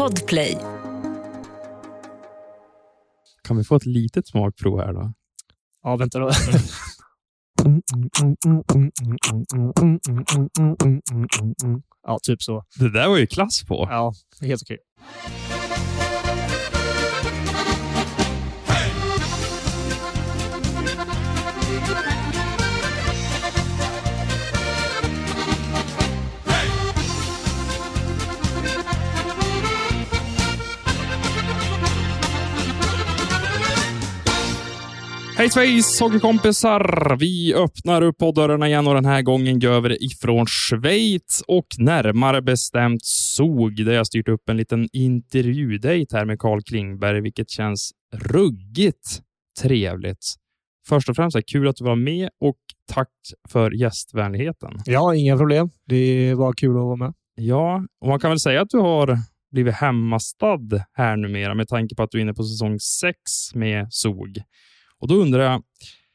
Podplay. Kan vi få ett litet smakprov här då? Ja, vänta då. Ja, typ så. Det där var ju klass på. Ja, helt okej. Hej Sveriges hockeykompisar! Vi öppnar upp poddörrarna igen och den här gången gör vi det ifrån Schweiz och närmare bestämt Zug där jag styrt upp en liten intervjudejt här med Carl Klingberg, vilket känns ruggigt trevligt. Först och främst är det kul att du var med och tack för gästvänligheten. Ja, inga problem. Det var kul att vara med. Ja, och man kan väl säga att du har blivit hemmastad här numera med tanke på att du är inne på säsong 6 med Zug. Och då undrar jag,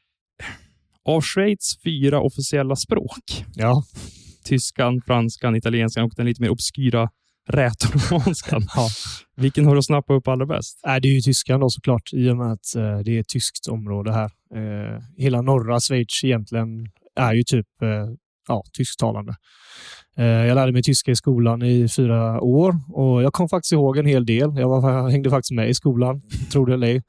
av Schweiz 4 officiella språk, Ja. tyskan, franskan, italienskan och den lite mer obskyra rätoromanskan, Ja. vilken har du snappat upp allra bäst? Det är ju tyskan då såklart, i och med att det är ett tyskt område här. Hela norra Schweiz egentligen är ju typ tysktalande. Jag lärde mig tyska i skolan i 4 år och jag kom faktiskt ihåg en hel del. Jag hängde faktiskt med i skolan, tror det eller ej.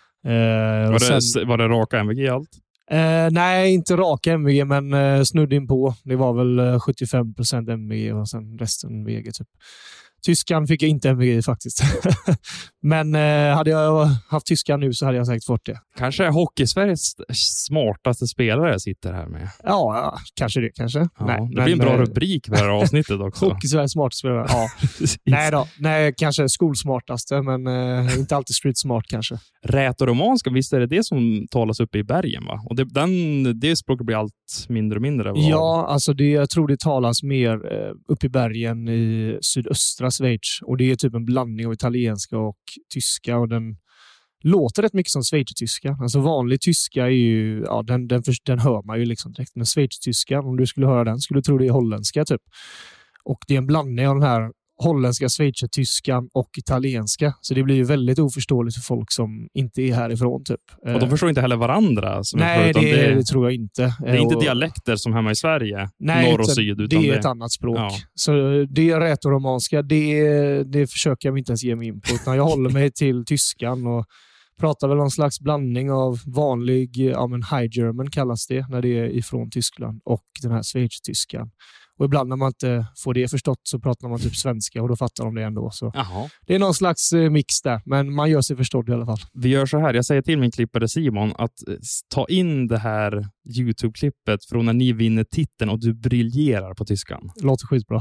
Var det raka MVG allt? Nej, inte raka MVG, men snudd in på. Det var väl 75% MVG och sen resten VG typ. Tyskan fick jag inte MVG faktiskt. Men hade jag haft tyskan nu så hade jag säkert fått det. Kanske Hockey-Sveriges smartaste spelare sitter här med. Ja, kanske det. Kanske. Ja, Nej, det blir en bra rubrik för det här avsnittet också. Hockey-Sveriges smartaste spelare, ja. Nej, kanske skolsmartaste, men inte alltid street smart kanske. Rätoromanska, visst är det som talas uppe i bergen, va? Och det språket blir allt mindre och mindre. Ja, alltså jag tror det talas mer uppe i bergen i sydöstra Schweiz. Och det är typ en blandning av italienska och tyska. Och den låter rätt mycket som schweizertyska. Alltså vanlig tyska är ju, ja, den hör man ju liksom direkt. Men schweizertyska, om du skulle höra den, skulle du tro det är holländska typ. Och det är en blandning av den här holländska, schweizertyskan och italienska. Så det blir ju väldigt oförståeligt för folk som inte är härifrån typ. Och de förstår inte heller varandra. Nej, det tror jag inte. Det är inte dialekter som hemma i Sverige, nej, norr och syd. Utan det är ett annat språk. Ja. Så det är rätoromanska, det försöker jag inte ens ge mig in på. Utan jag håller mig till tyskan och pratar väl någon slags blandning av vanlig, high German kallas det när det är ifrån Tyskland, och den här schweizertyskan. Och ibland när man inte får det förstått så pratar man typ svenska och då fattar de det ändå. Så det är någon slags mix där, men man gör sig förstådd i alla fall. Vi gör så här, jag säger till min klippare Simon att ta in det här YouTube-klippet från när ni vinner titeln och du briljerar på tyskan. Låter skitbra.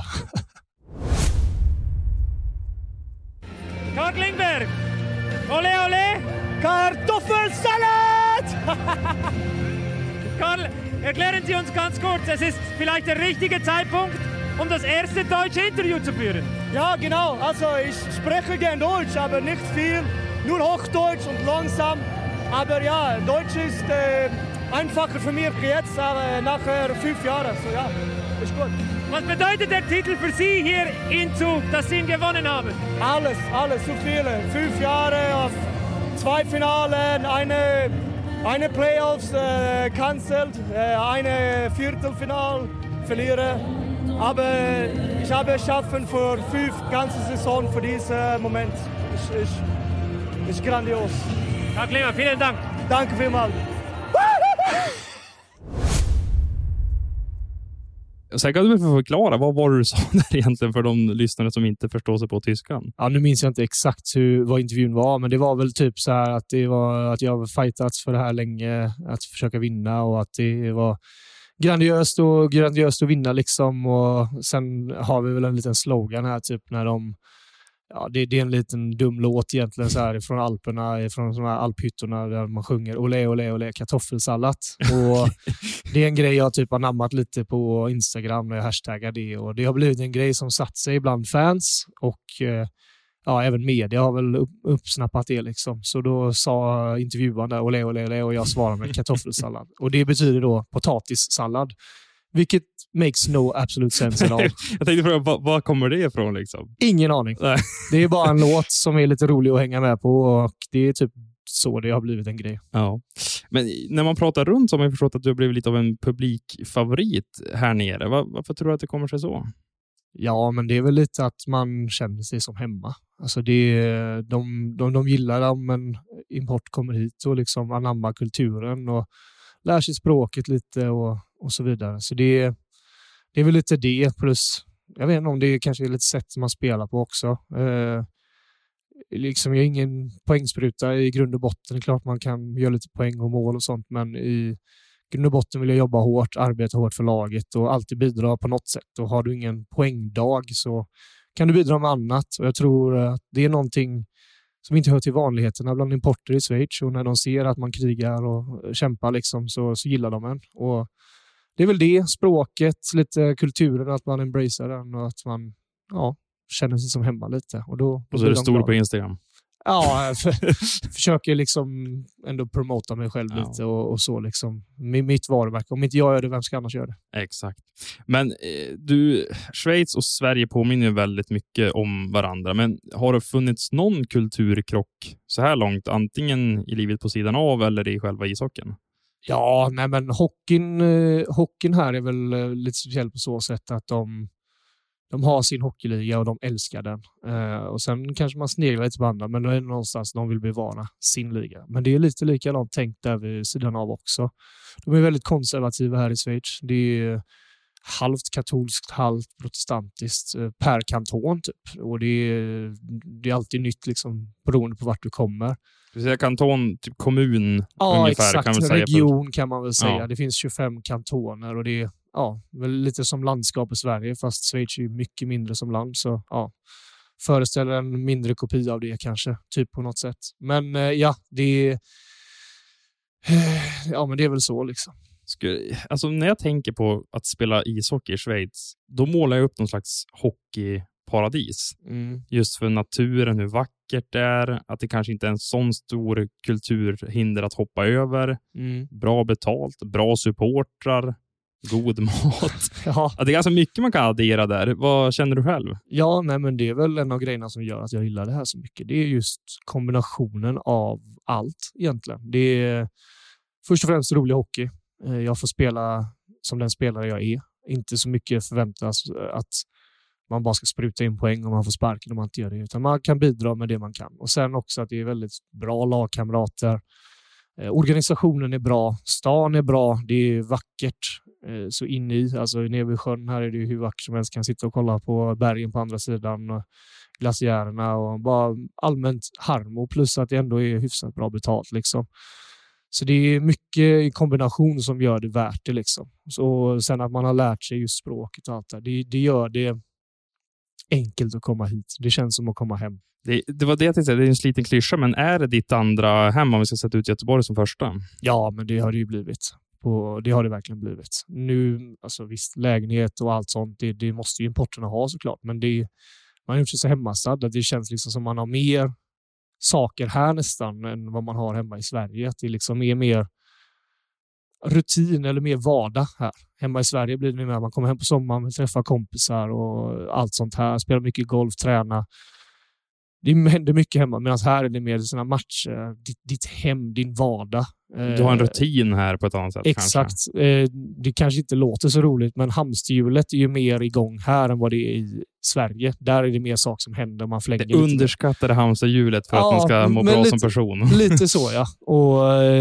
Carl Klingberg! Ole, ole! Kartoffelsalat! Karl, erklären Sie uns ganz kurz, es ist vielleicht der richtige Zeitpunkt, um das erste deutsche Interview zu führen. Ja, genau. Also ich spreche gern Deutsch, aber nicht viel. Nur Hochdeutsch und langsam. Aber ja, Deutsch ist einfacher für mich jetzt, aber nachher 5 Jahre. So ja, ist gut. Was bedeutet der Titel für Sie hier in Zug, dass Sie ihn gewonnen haben? Alles, so viele. 5 Jahre auf 2 Finalen, eine Playoffs cancelled, eine Viertelfinal verlieren. Aber ich habe es schaffen für 5 ganze Saison für diesen Moment. Ist grandios. Carl Klingberg, vielen Dank. Danke vielmals. Sen kan du förklara, vad var det du sa där egentligen för de lyssnare som inte förstår sig på tyskan? Ja, nu minns jag inte exakt vad intervjun var, men det var väl typ så här att att jag har fightats för det här länge, att försöka vinna, och att det var grandiöst att vinna liksom. Och sen har vi väl en liten slogan här typ när de, ja, det är en liten dum låt egentligen så här från Alperna, från de här alphyttorna där man sjunger ole, ole, ole, kartoffelsalat. Och det är en grej jag typ har nammat lite på Instagram när jag hashtaggar det, och det har blivit en grej som satt sig bland fans, och även media har väl uppsnappat det liksom. Så då sa intervjuaren där ole, ole, ole, och jag svarade med kartoffelsallad. Och det betyder då potatissallad. Vilket makes no absolute sense at all. Jag tänkte fråga, vad kommer det ifrån liksom? Ingen aning. Nej. Det är bara en låt som är lite rolig att hänga med på och det är typ så det har blivit en grej. Ja. Men när man pratar runt så har man förstått att du har blivit lite av en publikfavorit här nere. Varför tror du att det kommer sig så? Ja, men det är väl lite att man känner sig som hemma. Alltså de gillar det om en import kommer hit och liksom anammar kulturen och lär sig språket lite och så vidare. Så det är väl lite det plus, jag vet inte om det kanske är lite sätt som man spelar på också. Liksom jag är ingen poängspruta i grund och botten. Det är klart man kan göra lite poäng och mål och sånt, men i grund och botten vill jag jobba hårt, arbeta hårt för laget och alltid bidra på något sätt. Och har du ingen poängdag så kan du bidra med annat. Och jag tror att det är någonting som inte hör till vanligheterna bland importer i Schweiz. Och när de ser att man krigar och kämpar liksom, så gillar de en. Och det är väl det, språket, lite kulturen, att man embracear den och att man känner sig som hemma lite. Och så är det stor på Instagram. Ja, försöker liksom ändå promota mig själv lite och så liksom. Mitt varumärke. Om inte jag gör det, vem ska annars göra det? Exakt. Men Schweiz och Sverige påminner ju väldigt mycket om varandra. Men har det funnits någon kulturkrock så här långt? Antingen i livet på sidan av eller i själva ishockeyn? Ja, nej men hockeyn här är väl lite speciellt på så sätt att de har sin hockeyliga och de älskar den. Och sen kanske man sneglar lite på andra, men då är det någonstans de vill bevara sin liga. Men det är lite likadant tänkt där vid sidan av också. De är väldigt konservativa här i Schweiz. Det är halvt katolskt, halvt protestantiskt per kanton typ. Och det är alltid nytt liksom, beroende på vart du kommer. Du säger kanton, typ kommun ja, ungefär. Exakt. Kan man säga region kan man väl säga. Ja. Det finns 25 kantoner och det är väl lite som landskap i Sverige, fast Schweiz är ju mycket mindre som land, så föreställer en mindre kopia av det kanske, typ på något sätt. Men det är väl så liksom. Alltså när jag tänker på att spela ishockey i Schweiz, då målar jag upp någon slags hockeyparadis. Just för naturen, hur vackert det är, att det kanske inte är en sån stor kulturhinder att hoppa över. Bra betalt, bra supportrar, god mat. Ja. Det är ganska mycket man kan addera där. Vad känner du själv? Ja, nej, men det är väl en av grejerna som gör att jag gillar det här så mycket. Det är just kombinationen av allt egentligen. Det är först och främst rolig hockey. Jag får spela som den spelare jag är. Inte så mycket förväntas att man bara ska spruta in poäng om man får sparken om man inte gör det. Utan man kan bidra med det man kan. Och sen också att det är väldigt bra lagkamrater. Organisationen är bra, stan är bra, det är vackert så in i, alltså nere vid sjön här är det ju hur vackert som helst, kan sitta och kolla på bergen på andra sidan och glaciärerna och bara allmänt harmo, plus att det ändå är hyfsat bra betalt liksom. Så det är mycket i kombination som gör det värt det liksom. Så sen att man har lärt sig just språket och allt det gör det enkelt att komma hit. Det känns som att komma hem. Det var det jag tänkte säga, det är en sliten klyscha, men är det ditt andra hem om vi ska sätta ut Göteborg som första? Ja, men det har det ju blivit. Det har det verkligen blivit. Nu, alltså visst, lägenhet och allt sånt, det måste ju importerna ha såklart, men man har gjort sig så hemmastadd att det känns liksom som man har mer saker här nästan än vad man har hemma i Sverige. Att det liksom är mer rutin eller mer vardag här. Hemma i Sverige blir det mer, man kommer hem på sommaren, träffar kompisar och allt sånt här, spelar mycket golf, träna. Det händer mycket hemma, medan här är det mer sina matcher, ditt hem, din vardag. Du har en rutin här på ett annat sätt. Exakt. Kanske. Det kanske inte låter så roligt, men hamsterhjulet är ju mer igång här än vad det är i Sverige. Där är det mer saker som händer. Man flänger det underskattade hamsterhjulet för att man ska må bra som person. Lite så, ja. Och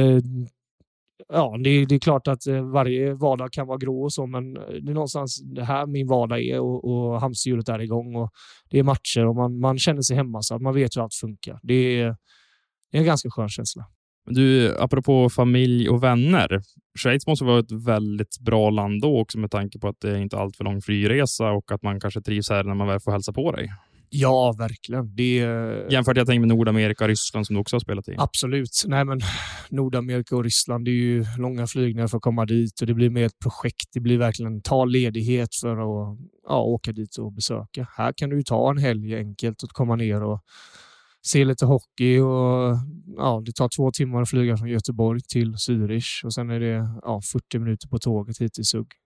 det är klart att varje vardag kan vara grå och så, men det är någonstans det här min vardag är och hamsterhjulet är igång och det är matcher och man känner sig hemma så att man vet hur allt funkar. Det är en ganska skön känsla. Du, apropå familj och vänner, Schweiz måste vara ett väldigt bra land då också med tanke på att det är inte allt för lång flyresa och att man kanske trivs här när man väl får hälsa på dig. Ja, verkligen. Jämfört jag tänker med Nordamerika och Ryssland som du också har spelat i. Absolut. Nej, men Nordamerika och Ryssland, det är ju långa flygningar för att komma dit och det blir mer ett projekt. Det blir verkligen ta ledighet för att åka dit och besöka. Här kan du ju ta en helg enkelt och komma ner och se lite hockey och det tar 2 timmar att flyga från Göteborg till Zürich och sen är det 40 minuter på tåget hit till Zug.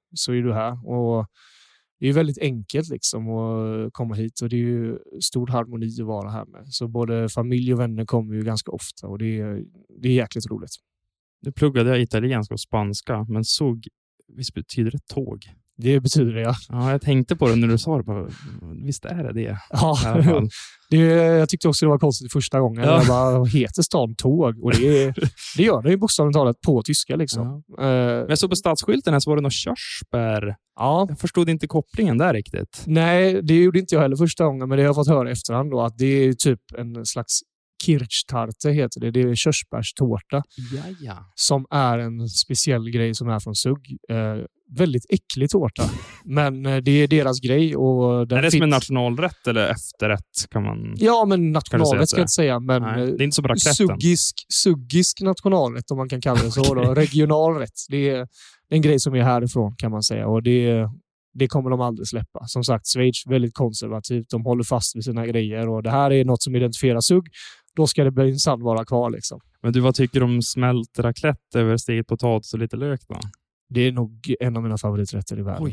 så är du här. Och det är väldigt enkelt liksom att komma hit och det är ju stor harmoni att vara här med. Så både familj och vänner kommer ju ganska ofta och det är jäkligt roligt. Nu pluggade jag italienska och spanska, men SUG, visst betyder det tåg? Det betyder det, ja. Ja, jag tänkte på det när du sa det. Bara, visst är det? Ja, jag tyckte också det var konstigt första gången. Ja. Jag bara, heter stan Tåg? Och det gör det ju bokstavligt talat på tyska liksom. Ja. Men jag såg på stadsskylten här så var det något körsbär. Ja. Jag förstod inte kopplingen där riktigt. Nej, det gjorde inte jag heller första gången, men det har jag fått höra efterhand då, att det är typ en slags Kirchtarte heter det. Det är körsbärstårta. Jaja. Som är en speciell grej som är från SUG. Väldigt äcklig tårta. Men det är deras grej. Och den är det som en nationalrätt eller efterrätt? Kan man... Ja, men nationalrätt ska jag inte säga. Men nej, det är inte så bra suggisk nationalrätt om man kan kalla det så. Okay. Då. Regionalrätt. Det är en grej som är härifrån kan man säga. Och det kommer de aldrig släppa. Som sagt, Schweiz är väldigt konservativt. De håller fast vid sina grejer. Och det här är något som identifierar SUG. Då ska det minsann vara kvar liksom. Men du, vad tycker du om smält raclette över stekt potatis och lite lök då? Det är nog en av mina favoriträtter i världen. Oj.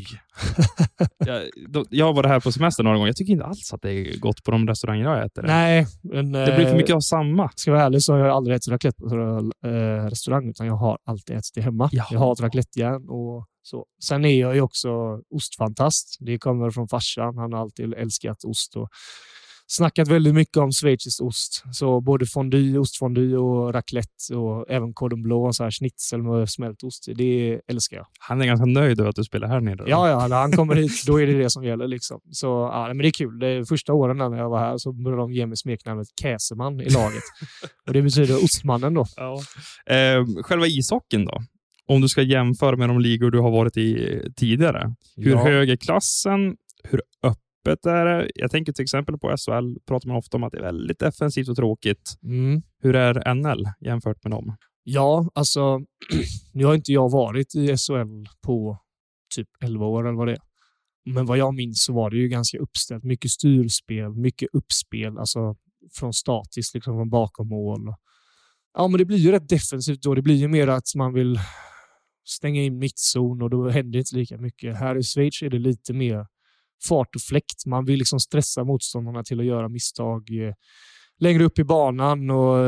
Jag var här på semester några gånger. Jag tycker inte alls att det är gott på de restauranger jag äter. Nej. Men, det blir för mycket av samma. Ska jag vara ärlig så har jag aldrig ätit raclette på restaurang utan jag har alltid ätit det hemma. Jaha. Jag har ett raclettejärn och så. Sen är jag ju också ostfantast. Det kommer från farsan. Han har alltid älskat ost och snackat väldigt mycket om schweizisk ost. Så både fondue, ostfondue och raclette och även cordon bleu och så här schnitzel med smält ost. Det älskar jag. Han är ganska nöjd över att du spelar här nere. Ja, när han kommer hit då är det som gäller liksom. Så ja, men det är kul. Det första åren när jag var här så började de ge mig smeknamnet Käseman i laget. Och det betyder ostmannen då. Ja. Själva ishockeyn då? Om du ska jämföra med de ligor du har varit i tidigare. Hur hög är klassen? Hur öppet är det? Jag tänker till exempel på SHL pratar man ofta om att det är väldigt defensivt och tråkigt. Mm. Hur är NL jämfört med dem? Ja, alltså nu har inte jag varit i SHL på typ 11 år eller vad det är. Men vad jag minns så var det ju ganska uppställt. Mycket styrspel, mycket uppspel. Alltså från statiskt, liksom från bakom mål. Ja, men det blir ju rätt defensivt då. Det blir ju mer att man vill stänga in mittzon och då händer inte lika mycket. Här i Schweiz är det lite mer fart och fläkt. Man vill liksom stressa motståndarna till att göra misstag längre upp i banan och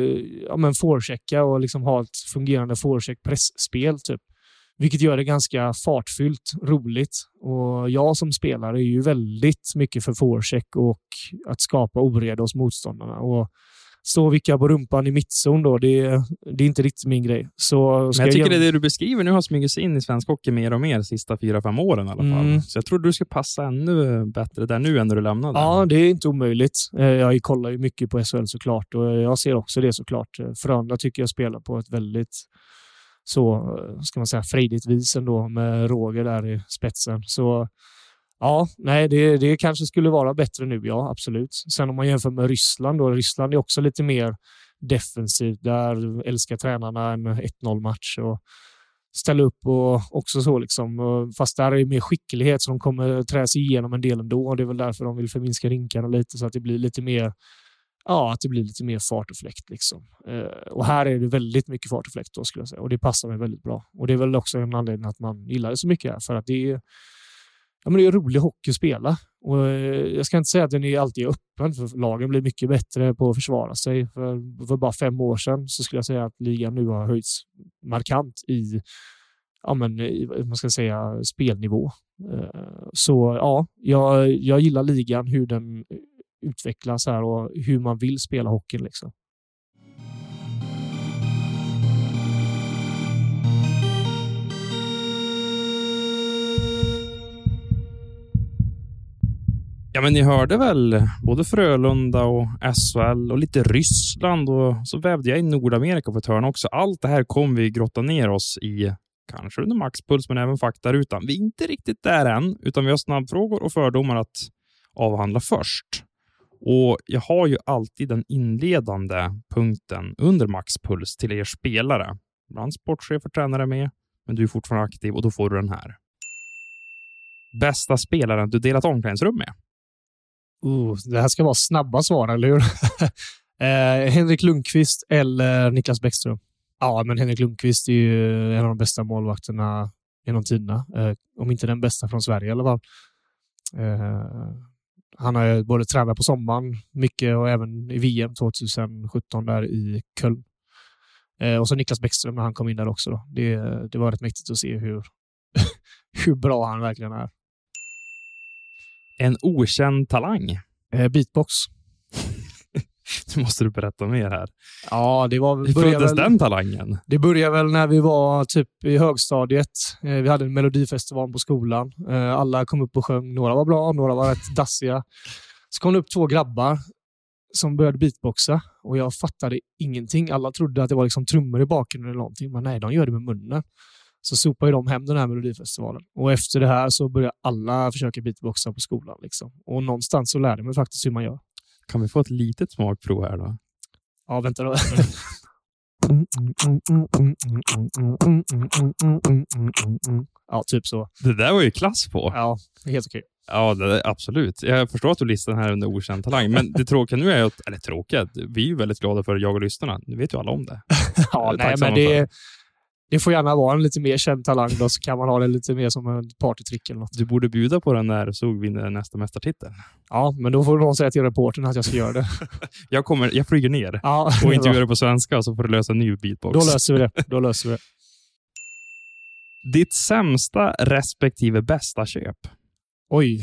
forechecka och liksom ha ett fungerande forecheck-pressspel typ. Vilket gör det ganska fartfyllt, roligt. Och jag som spelare är ju väldigt mycket för forecheck och att skapa oreda hos motståndarna. Och stå och vicka på rumpan i mittzon då, det är inte riktigt min grej. Så men jag tycker det du beskriver nu har smugit sig in i svensk hockey mer och mer de sista 4-5 åren i alla fall. Så jag tror du ska passa ännu bättre där nu än när du lämnade. Ja, det är inte omöjligt. Jag kollar ju mycket på SHL såklart och jag ser också det såklart. Frölunda tycker jag spelar på ett väldigt så, ska man säga, frejdigt vis ändå med Roger där i spetsen. Så ja, nej, det kanske skulle vara bättre nu, ja, absolut. Sen om man jämför med Ryssland då, Ryssland är också lite mer defensivt. Där älskar tränarna en 1-0-match och ställa upp och också så liksom. Fast där är det mer skicklighet så de kommer trä sig igenom en del ändå och det är väl därför de vill förminska rinkarna lite så att det blir lite mer fart och fläkt liksom. Och här är det väldigt mycket fart och fläkt då skulle jag säga och det passar mig väldigt bra. Och det är väl också en anledning att man gillar det så mycket här för att det är rolig hockey att spela. Och jag ska inte säga att den är alltid öppen för lagen blir mycket bättre på att försvara sig. För bara 5 år sedan så skulle jag säga att ligan nu har höjts markant i man ska säga spelnivå. Så ja, jag gillar ligan, hur den utvecklas här och hur man vill spela hockeyn liksom. Ja, men ni hörde väl både Frölunda och SHL och lite Ryssland och så vävde jag in Nordamerika på ett hörn också. Allt det här kommer vi grotta ner oss i, kanske under maxpuls men även faktarutan. Vi är inte riktigt där än, utan vi har snabbfrågor och fördomar att avhandla först. Och jag har ju alltid den inledande punkten under maxpuls till er spelare. Bland sportchef och tränare med, men du är fortfarande aktiv och då får du den här. Bästa spelaren du delat omklädningsrum med? Det här ska vara snabba svar, eller hur? Henrik Lundqvist eller Niklas Bäckström? Ja, men Henrik Lundqvist är ju en av de bästa målvakterna genom tiderna. Om inte den bästa från Sverige i alla fall. Han har både tränat på sommaren mycket och även i VM 2017 där i Köln. Och så Niklas Bäckström när han kom in där också. Då. Det var rätt mäktigt att se hur bra han verkligen är. En okänd talang. Beatbox. Nu måste du berätta mer här. Ja, det var... Hur föddes den talangen? Det började väl när vi var typ i högstadiet. Vi hade en melodifestival på skolan. Alla kom upp och sjöng. Några var bra, några var rätt dassiga. Så kom det upp 2 grabbar som började beatboxa. Och jag fattade ingenting. Alla trodde att det var liksom trummor i bakgrunden eller någonting. Men nej, de gör det med munnen. Så sopade de hem den här melodifestivalen. Och efter det här så började alla försöka beatboxa på skolan. Liksom. Och någonstans så lärde man faktiskt hur man gör. Kan vi få ett litet smakprov här då? Ja, vänta då. Ja, typ så. Det där var ju klass på. Ja, helt okej. Ja, det, absolut. Jag förstår att du listar den här under okänd talang. Men det tråkiga nu är att, eller tråkiga, vi är ju väldigt glada för jag och lyssnarna. Nu vet ju alla om det. Ja, nej, men det får gärna vara en lite mer känd talang då, så kan man ha det lite mer som en partytrick eller något. Du borde bjuda på den när SOG vinner nästa mästartitel. Ja, men då får någon säga till reportern att jag ska göra det. Jag flyger ner och intervjuar det på svenska och så får du lösa en ny beatbox. Då löser vi det. Ditt sämsta respektive bästa köp? Oj.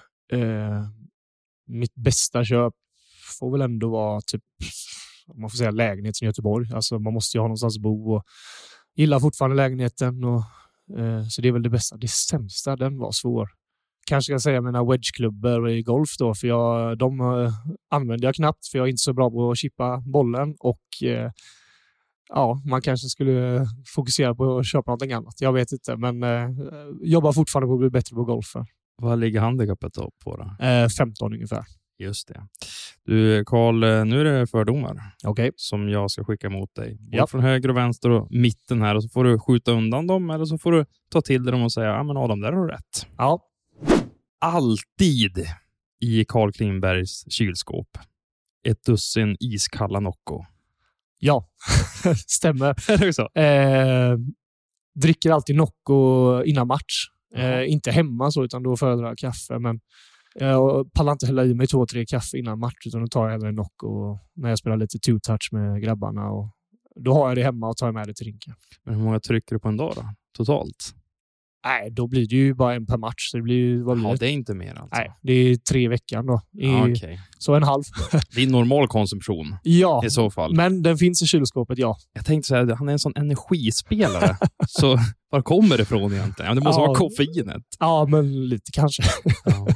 Mitt bästa köp får väl ändå vara typ, om man får säga, lägenhet i Göteborg. Alltså man måste ju ha någonstans att bo och gillar fortfarande lägenheten. Och, så det är väl det bästa. Det sämsta, den var svår. Kanske ska säga mina wedgeklubbor i golf då. För de använder jag knappt. För jag är inte så bra på att chippa bollen. Och ja, man kanske skulle fokusera på att köpa något annat. Jag vet inte. Men jobbar fortfarande på att bli bättre på golfen. Vad ligger handikappet på då? 15 ungefär. Just det. Du Carl, nu är det fördomar. Okay. Som jag ska skicka mot dig. Både från höger och vänster och mitten här. Och så får du skjuta undan dem. Eller så får du ta till dem och säga, ja men Adam, där har du rätt. Ja. Alltid i Carl Klingbergs kylskåp. Ett dussin iskalla Nocco. Ja, stämmer. Är det så? Dricker alltid Nocco innan match. Inte hemma så, utan då föredrar jag kaffe. Men jag pallar inte hälla i mig 2-3 kaffe innan match, utan då tar jag hellre Nocco när jag spelar lite two-touch med grabbarna. Och då har jag det hemma och tar med det till rinken. Men hur många trycker du på en dag då? Totalt? Nej, då blir det ju bara en per match. Så det blir ju, vad blir det? Det är inte mer alltså? Nej, det är 3 veckan då. Okay. Så en halv. Det är normal konsumtion. Ja, i så fall. Men den finns i kylskåpet, ja. Jag tänkte säga, han är en sån energispelare. Så var kommer det ifrån egentligen? Det måste vara koffeinet. Ja, men lite kanske. Ja.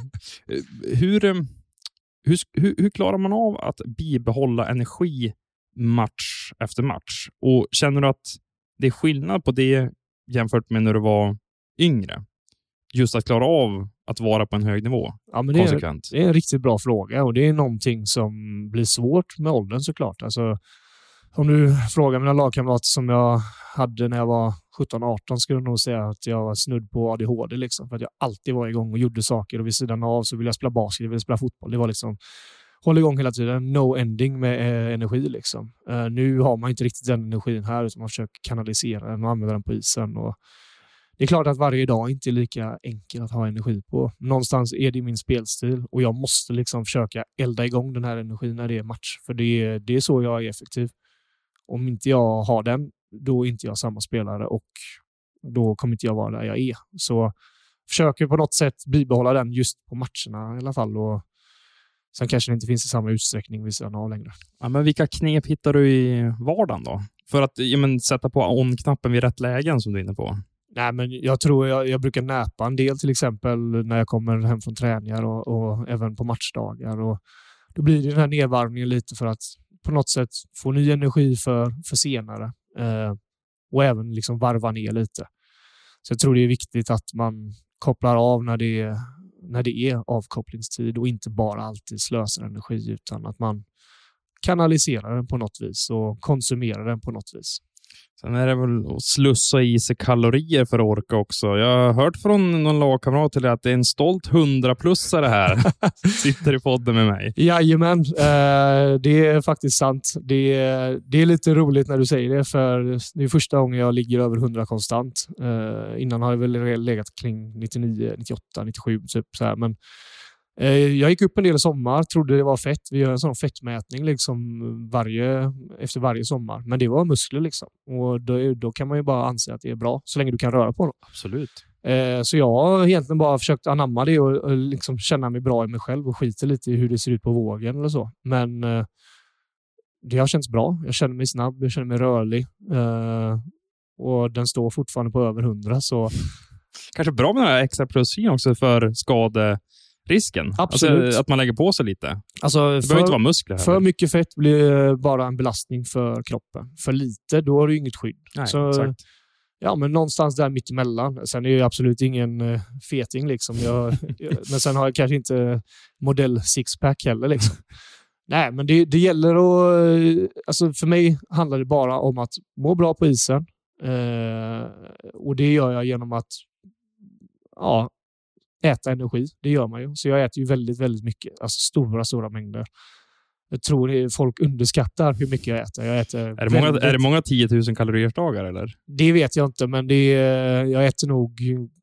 Hur klarar man av att bibehålla energi match efter match? Och känner du att det är skillnad på det jämfört med när du var yngre? Just att klara av att vara på en hög nivå. Ja, men det är en riktigt bra fråga, och det är någonting som blir svårt med åldern såklart. Alltså, om du frågar mina lagkamrater som jag hade när jag var 17-18, skulle jag nog säga att jag var snudd på ADHD liksom, för att jag alltid var igång och gjorde saker, och vid sidan av så ville jag spela basket, jag ville spela fotboll. Det var liksom hålla igång hela tiden, no ending med energi liksom. Nu har man inte riktigt den energin här, utan man försöker kanalisera den och använda den på isen. Och det är klart att varje dag inte är lika enkel att ha energi på. Någonstans är det min spelstil, och jag måste liksom försöka elda igång den här energin när det är match. För det är så jag är effektiv. Om inte jag har den, då är inte jag samma spelare, och då kommer inte jag vara där jag är. Så försöker på något sätt bibehålla den just på matcherna i alla fall. Och sen kanske det inte finns i samma utsträckning vid sidan av längre. Ja, men vilka knep hittar du i vardagen då? För att sätta på on-knappen vid rätt lägen som du är inne på. Nej, men jag tror jag brukar näpa en del, till exempel när jag kommer hem från träningar och även på matchdagar. Och då blir det den här nedvarvningen lite för att på något sätt få ny energi för senare. Och även liksom varva ner lite. Så jag tror det är viktigt att man kopplar av när det är avkopplingstid, och inte bara alltid slösar energi, utan att man kanaliserar den på något vis och konsumerar den på något vis. Sen är det väl att slussa i sig kalorier för att orka också. Jag har hört från någon lagkamrat till att det är en stolt 100-plussare här. Sitter i podden med mig. Jajamän, det är faktiskt sant. Det är lite roligt när du säger det, för det är första gången jag ligger över 100 konstant. Innan har jag väl legat kring 99, 98, 97 typ så här. Men jag gick upp en del i sommar, trodde det var fett. Vi gör en sån fettmätning liksom efter varje sommar. Men det var muskler liksom. Och då kan man ju bara anse att det är bra, så länge du kan röra på dem. Absolut. Så jag har egentligen bara försökt anamma det och liksom känna mig bra i mig själv och skita lite i hur det ser ut på vågen eller så. Men det har känts bra. Jag känner mig snabb, jag känner mig rörlig. Och den står fortfarande på över 100. Så Kanske bra med den här extra plussin också för skaderisken. Absolut. Alltså, att man lägger på sig lite. alltså, Det behöver inte vara muskler här. för mycket fett blir bara en belastning för kroppen. För lite, då har du inget skydd. Nej, Så, exakt. ja, men någonstans där mitt emellan. Sen är jag absolut ingen feting liksom. Men sen har jag kanske inte modell sixpack heller liksom. Nej, men det gäller att... Alltså för mig handlar det bara om att må bra på isen. Och det gör jag genom att äta energi. Det gör man ju. Så jag äter ju väldigt, väldigt mycket. Alltså stora mängder. Jag tror folk underskattar hur mycket jag äter. Är det många 10 000 kalorier dagar eller? Det vet jag inte, men jag äter nog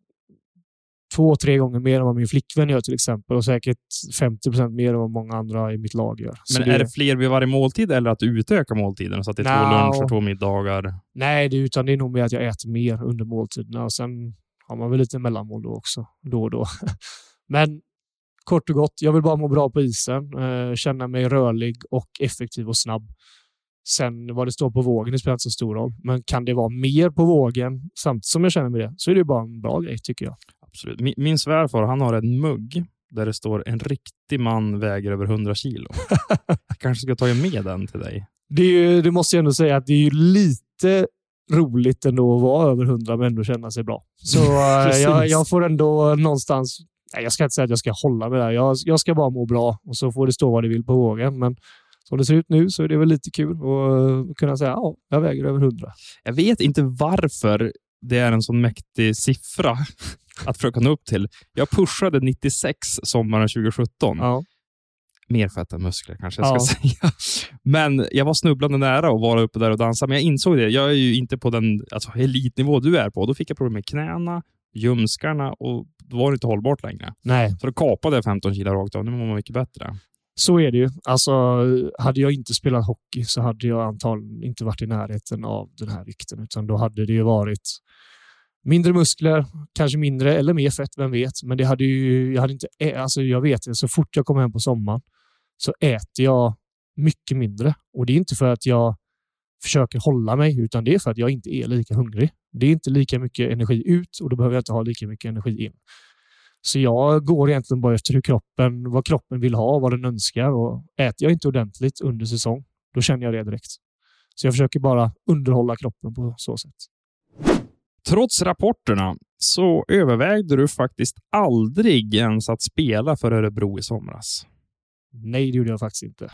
2-3 gånger mer än vad min flickvän gör till exempel. Och säkert 50% mer än vad många andra i mitt lag gör. Men är det fler vid varje måltid eller att du utökar måltiden så att det är 2 luncher och 2 middagar? Nej, utan det är nog mer att jag äter mer under måltiderna. Och sen har man väl lite mellanmål då också. Då och då. Men kort och gott, jag vill bara må bra på isen. Känna mig rörlig och effektiv och snabb. Sen vad det står på vågen, det spelar inte så stor roll. Men kan det vara mer på vågen samtidigt som jag känner mig det, så är det bara en bra grej tycker jag. Absolut. Min svärfar, han har en mugg där det står en riktig man väger över 100 kilo. Jag kanske ska ta med den till dig. Det måste jag ändå säga att det är ju lite roligt ändå att vara över 100 men ändå känna sig bra. Så jag får ändå någonstans... Nej, jag ska inte säga att jag ska hålla med det där. Jag ska bara må bra och så får det stå vad det vill på vågen. Men som det ser ut nu så är det väl lite kul att kunna säga jag väger över 100. Jag vet inte varför det är en sån mäktig siffra att försöka nå upp till. Jag pushade 96 sommaren 2017. Ja. Mer fett än muskler kanske jag ska säga. Men jag var snubblande nära att vara uppe där och dansa. Men jag insåg det. Jag är ju inte på den elitnivå du är på. Då fick jag problem med knäna, ljumskarna och då var det inte hållbart längre. Nej. Så då kapade jag 15 kilo rakt av. Nu mår man mycket bättre. Så är det ju. Alltså, hade jag inte spelat hockey så hade jag antagligen inte varit i närheten av den här vikten. Utan då hade det ju varit mindre muskler, kanske mindre eller mer fett, vem vet. Men det hade ju, jag vet det, så fort jag kommer hem på sommaren så äter jag mycket mindre. Och det är inte för att jag försöker hålla mig, utan det är för att jag inte är lika hungrig. Det är inte lika mycket energi ut och då behöver jag inte ha lika mycket energi in. Så jag går egentligen bara efter vad kroppen vill ha, vad den önskar. Och äter jag inte ordentligt under säsong, då känner jag det direkt. Så jag försöker bara underhålla kroppen på så sätt. Trots rapporterna så övervägde du faktiskt aldrig ens att spela för Örebro i somras. Nej, det gjorde jag faktiskt inte.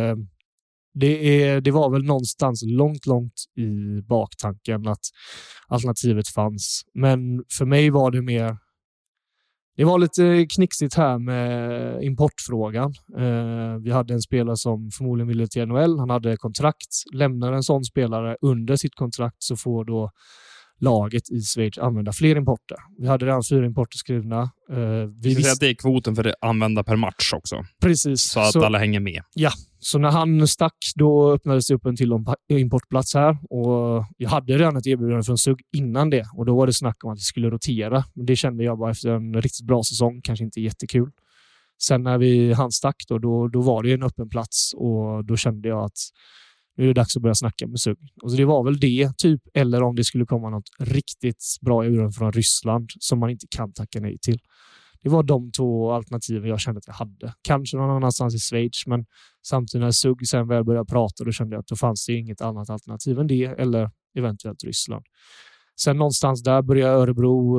Det var väl någonstans långt i baktanken att alternativet fanns. Men för mig var det mer... Det var lite knixigt här med importfrågan. Vi hade en spelare som förmodligen ville till NHL. Han hade kontrakt. Lämnar en sån spelare under sitt kontrakt så får då laget i Schweiz använda fler importer. Vi hade redan 4 importer skrivna. Vi visste att det är kvoten för att använda per match också. Precis. Så att alla hänger med. Ja, så när han stack då öppnades det upp en till importplats här. Och jag hade redan ett erbjudande från SUG innan det. Och då var det snack om att vi skulle rotera. Men det kände jag bara efter en riktigt bra säsong. Kanske inte jättekul. Sen när han stack då var det en öppen plats. Och då kände jag att nu är det dags att börja snacka med SUG. Och så det var väl det, typ. Eller om det skulle komma något riktigt bra erbjudande från Ryssland som man inte kan tacka nej till. Det var de 2 alternativen jag kände att jag hade. Kanske någon annanstans i Schweiz, men samtidigt när SUG sen väl började prata då kände jag att då fanns det inget annat alternativ än det, eller eventuellt Ryssland. Sen någonstans där började Örebro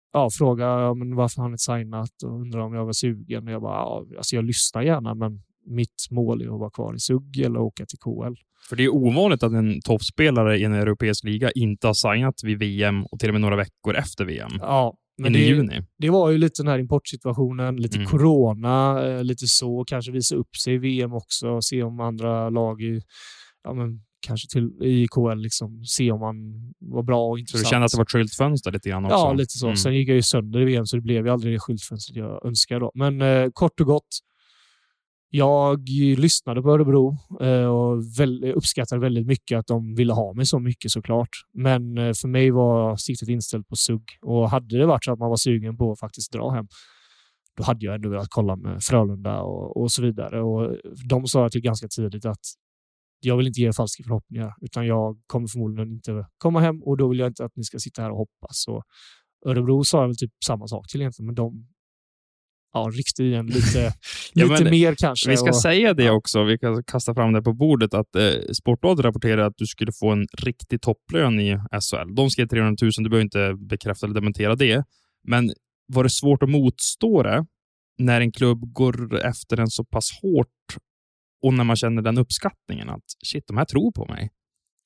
fråga men varför han inte signat och undrar om jag var sugen. Och jag bara, jag lyssnar gärna, men mitt mål är att vara kvar i SUG eller åka till KL. För det är ovanligt att en toppspelare i en europeisk liga inte har signat vid VM och till och med några veckor efter VM. Ja, men i juni. Det var ju lite den här importsituationen, lite corona, lite så. Kanske visa upp sig i VM också, se om andra lag kanske i KL liksom, se om man var bra och intressant. Så du kände att det var ett skyltfönster lite grann också? Ja, lite så. Sen gick jag ju sönder i VM så det blev ju aldrig det skyltfönstret jag önskade då. Men kort och gott, jag lyssnade på Örebro och uppskattade väldigt mycket att de ville ha mig så mycket såklart. Men för mig var siktet inställt på SUG. Och hade det varit så att man var sugen på att faktiskt dra hem, då hade jag ändå velat kolla med Frölunda och så vidare. Och de sa till ganska tidigt att jag vill inte ge falska förhoppningar, utan jag kommer förmodligen inte komma hem och då vill jag inte att ni ska sitta här och hoppas. Och Örebro sa väl typ samma sak till egentligen, men de ryckte igen lite mer kanske. Vi ska säga det också, vi kan kasta fram det på bordet, att Sportbladet rapporterar att du skulle få en riktig topplön i SHL. De skrev 300 000, du behöver inte bekräfta eller dementera det. Men var det svårt att motstå det när en klubb går efter en så pass hårt och när man känner den uppskattningen att shit, de här tror på mig?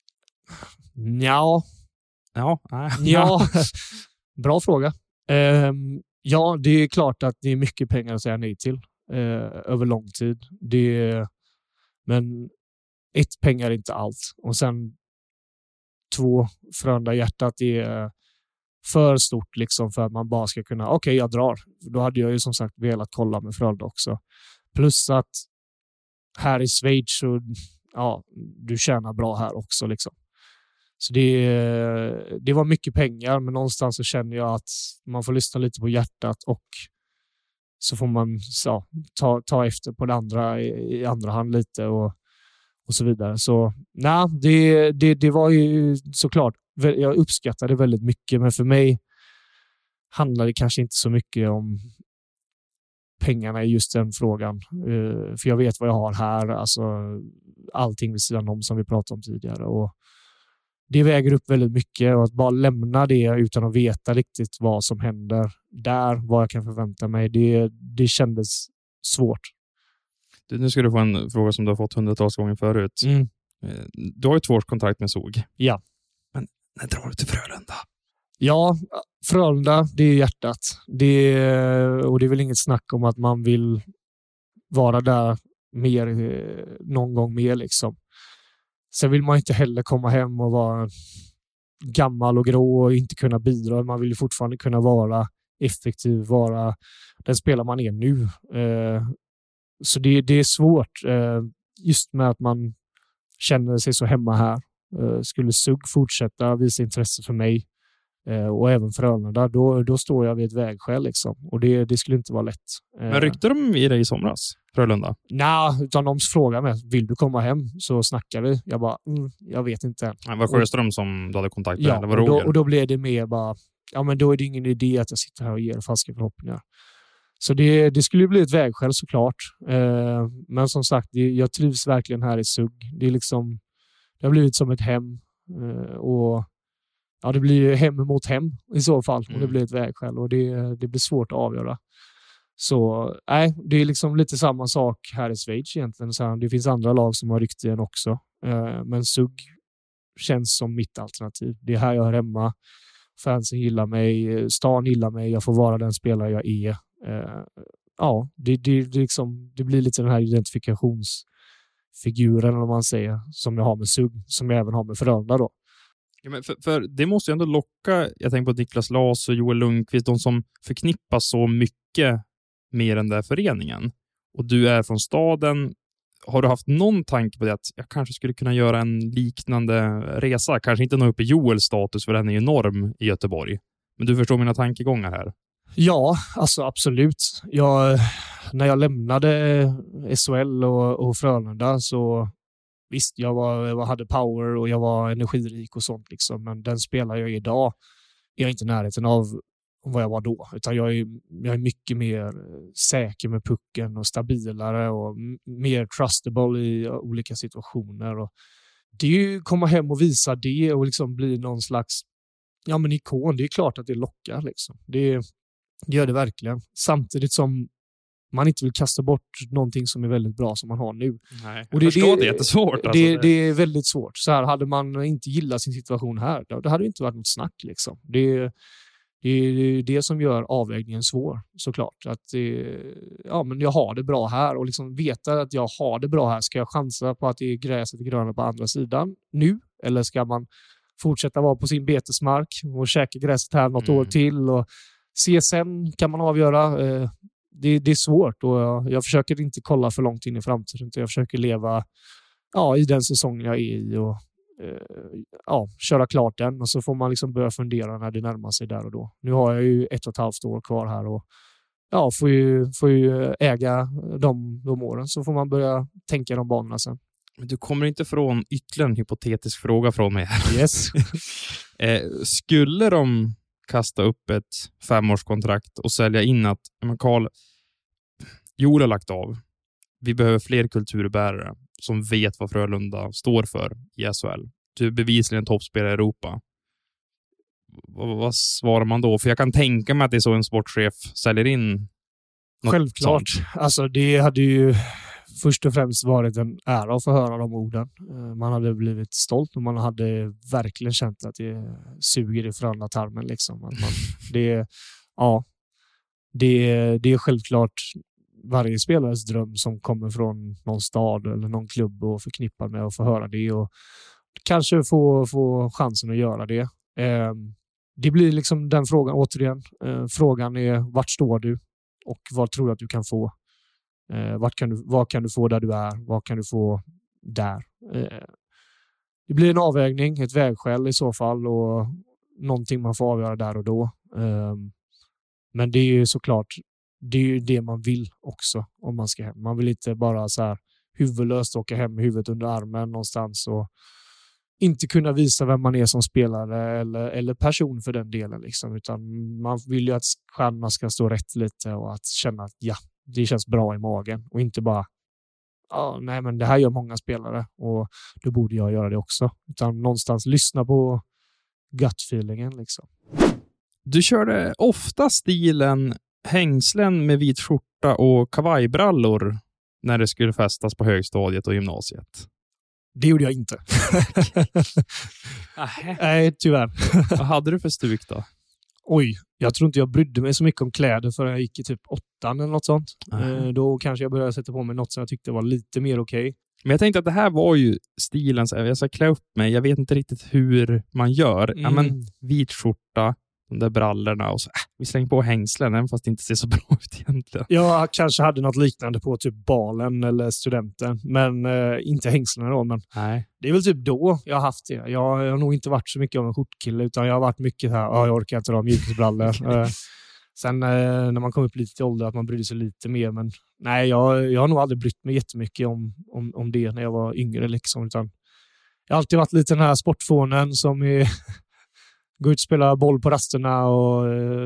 Ja. Bra fråga. Ja, det är klart att det är mycket pengar att säga nej till över lång tid. Men pengar är inte allt. Och sen 2, Frölunda hjärtat, det är för stort liksom för att man bara ska kunna, okej, jag drar. Då hade jag ju som sagt velat kolla med Frölunda också. Plus att här i Schweiz så du tjänar bra här också liksom. Så det var mycket pengar, men någonstans så känner jag att man får lyssna lite på hjärtat och så får man ta efter på det andra i andra hand lite och så vidare. Så det var ju såklart, jag uppskattade väldigt mycket, men för mig handlar det kanske inte så mycket om pengarna i just den frågan. För jag vet vad jag har här, alltså allting vid sidan om som vi pratade om tidigare, och det väger upp väldigt mycket, och att bara lämna det utan att veta riktigt vad som händer där, vad jag kan förvänta mig, det kändes svårt. Nu ska du få en fråga som du har fått hundratals gånger förut. Du har ju 2 års kontrakt med SOG. Ja. Men när drar du till Frölunda? Ja, Frölunda, det är hjärtat. Och det är väl inget snack om att man vill vara där någon gång mer liksom. Sen vill man inte heller komma hem och vara gammal och grå och inte kunna bidra. Man vill ju fortfarande kunna vara effektiv, vara den spelare man är nu. Så det är svårt just med att man känner sig så hemma här. Skulle SUG fortsätta visa intresse för mig och även Frölunda, då står jag vid ett vägskäl liksom. Och det skulle inte vara lätt. Men ryckte de i dig i somras, Frölunda? Nej, utan de frågar mig, vill du komma hem? Så snackar vi. Jag bara, jag vet inte. Var Sjöström som du hade kontakt med? Ja, eller var Roger? och då blev det mer bara, men då är det ingen idé att jag sitter här och ger falska förhoppningar. Så det skulle bli ett vägskäl såklart. Men som sagt, jag trivs verkligen här i SUG. Det har blivit som ett hem. Och det blir hem mot hem i så fall. Och det blir ett vägskäl. Och det blir svårt att avgöra. Så det är liksom lite samma sak här i Schweiz egentligen. Så det finns andra lag som har ryckt igen också. Men SUG känns som mitt alternativ. Det är här jag hör hemma. Fansen gillar mig. Stan gillar mig. Jag får vara den spelare jag är. Det blir lite den här identifikationsfiguren, om man säger, som jag har med SUG, som jag även har med Frölunda då. Ja, men för det måste ju ändå locka, jag tänker på Niklas Las och Joel Lundqvist, de som förknippas så mycket mer än den föreningen. Och du är från staden. Har du haft någon tanke på det, att jag kanske skulle kunna göra en liknande resa? Kanske inte nå upp i Joels status, för den är enorm i Göteborg. Men du förstår mina tankegångar här. Ja, alltså absolut. När jag lämnade SHL och Frölunda så visst, jag hade power och jag var energirik och sånt liksom, men den spelare jag är idag är jag inte i närheten av vad jag var då, utan jag är mycket mer säker med pucken och stabilare och mer trustable i olika situationer, och det är ju komma hem och visa det och liksom bli någon slags ikon. Det är klart att det lockar liksom. Det gör det verkligen. Samtidigt som man inte vill kasta bort någonting som är väldigt bra som man har nu. Nej, och det är jättesvårt. Det är väldigt svårt. Så här, hade man inte gillat sin situation här, då hade det inte varit något snack. Liksom. Det är det som gör avvägningen svår, såklart. Att men jag har det bra här och liksom veta att jag har det bra här. Ska jag chansa på att det är gräset gröna på andra sidan nu? Eller ska man fortsätta vara på sin betesmark och käka gräset här något år till? Och CSN kan man avgöra. Det är svårt och jag försöker inte kolla för långt in i framtiden. Jag försöker leva i den säsongen jag är i och köra klart den. Och så får man liksom börja fundera när det närmar sig där och då. Nu har jag ju 1,5 år kvar här och får ju äga de åren. Så får man börja tänka de banorna sen. Men du kommer inte från ytterligare en hypotetisk fråga från mig här. Yes. Skulle de kasta upp ett 5-årskontrakt och sälja in att Carl, Joel har lagt av. Vi behöver fler kulturbärare som vet vad Frölunda står för i SHL. Du är bevisligen toppspelare i Europa. Vad svarar man då? För jag kan tänka mig att det är så en sportchef säljer in något. Självklart. Sånt. Alltså det hade ju först och främst varit en ära att få höra de orden. Man hade blivit stolt och man hade verkligen känt att det suger i Frölunda-tarmen. Liksom. Att det är självklart varje spelares dröm som kommer från någon stad eller någon klubb och förknippar med att få höra det och kanske få chansen att göra det. Det blir liksom den frågan återigen. Frågan är vart står du och vad tror du att du kan få? Vad kan du få där du är? Vad kan du få där? Det blir en avvägning, ett vägskäl i så fall och någonting man får avgöra där och då. Men det är ju såklart det är ju det man vill också om man ska hem. Man vill inte bara så här huvudlöst åka hem med huvudet under armen någonstans och inte kunna visa vem man är som spelare eller person för den delen liksom, utan man vill ju att stjärnorna ska stå rätt lite och att känna att det känns bra i magen och inte bara nej men det här gör många spelare och då borde jag göra det också, utan någonstans lyssna på gut-feelingen liksom. Du körde ofta stilen hängslen med vit skjorta och kavajbrallor när det skulle festas på högstadiet och gymnasiet. Det gjorde jag inte. Nej, tyvärr. Vad hade du för stuk då? Oj, jag tror inte jag brydde mig så mycket om kläder förrän jag gick i typ 8 eller något sånt. Då kanske jag började sätta på mig något som jag tyckte var lite mer okej. Men jag tänkte att det här var ju stilen. Jag ska klä upp mig. Jag vet inte riktigt hur man gör. Ja, men vit skjorta, de där brallorna och så. Vi slänger på hängslen, även fast det inte ser så bra ut egentligen. Jag kanske hade något liknande på typ balen eller studenten. Men inte hängslen då. Men nej. Det är väl typ då jag har haft det. Jag har nog inte varit så mycket av en skjortkille, utan jag har varit mycket här. Jag orkar inte ha mjukisbrallor. Sen när man kom upp lite i ålder att man brydde sig lite mer. Men nej, jag har nog aldrig brytt mig jättemycket om det när jag var yngre. Liksom, utan jag har alltid varit lite den här sportfånen som är gå ut och spela boll på rasterna och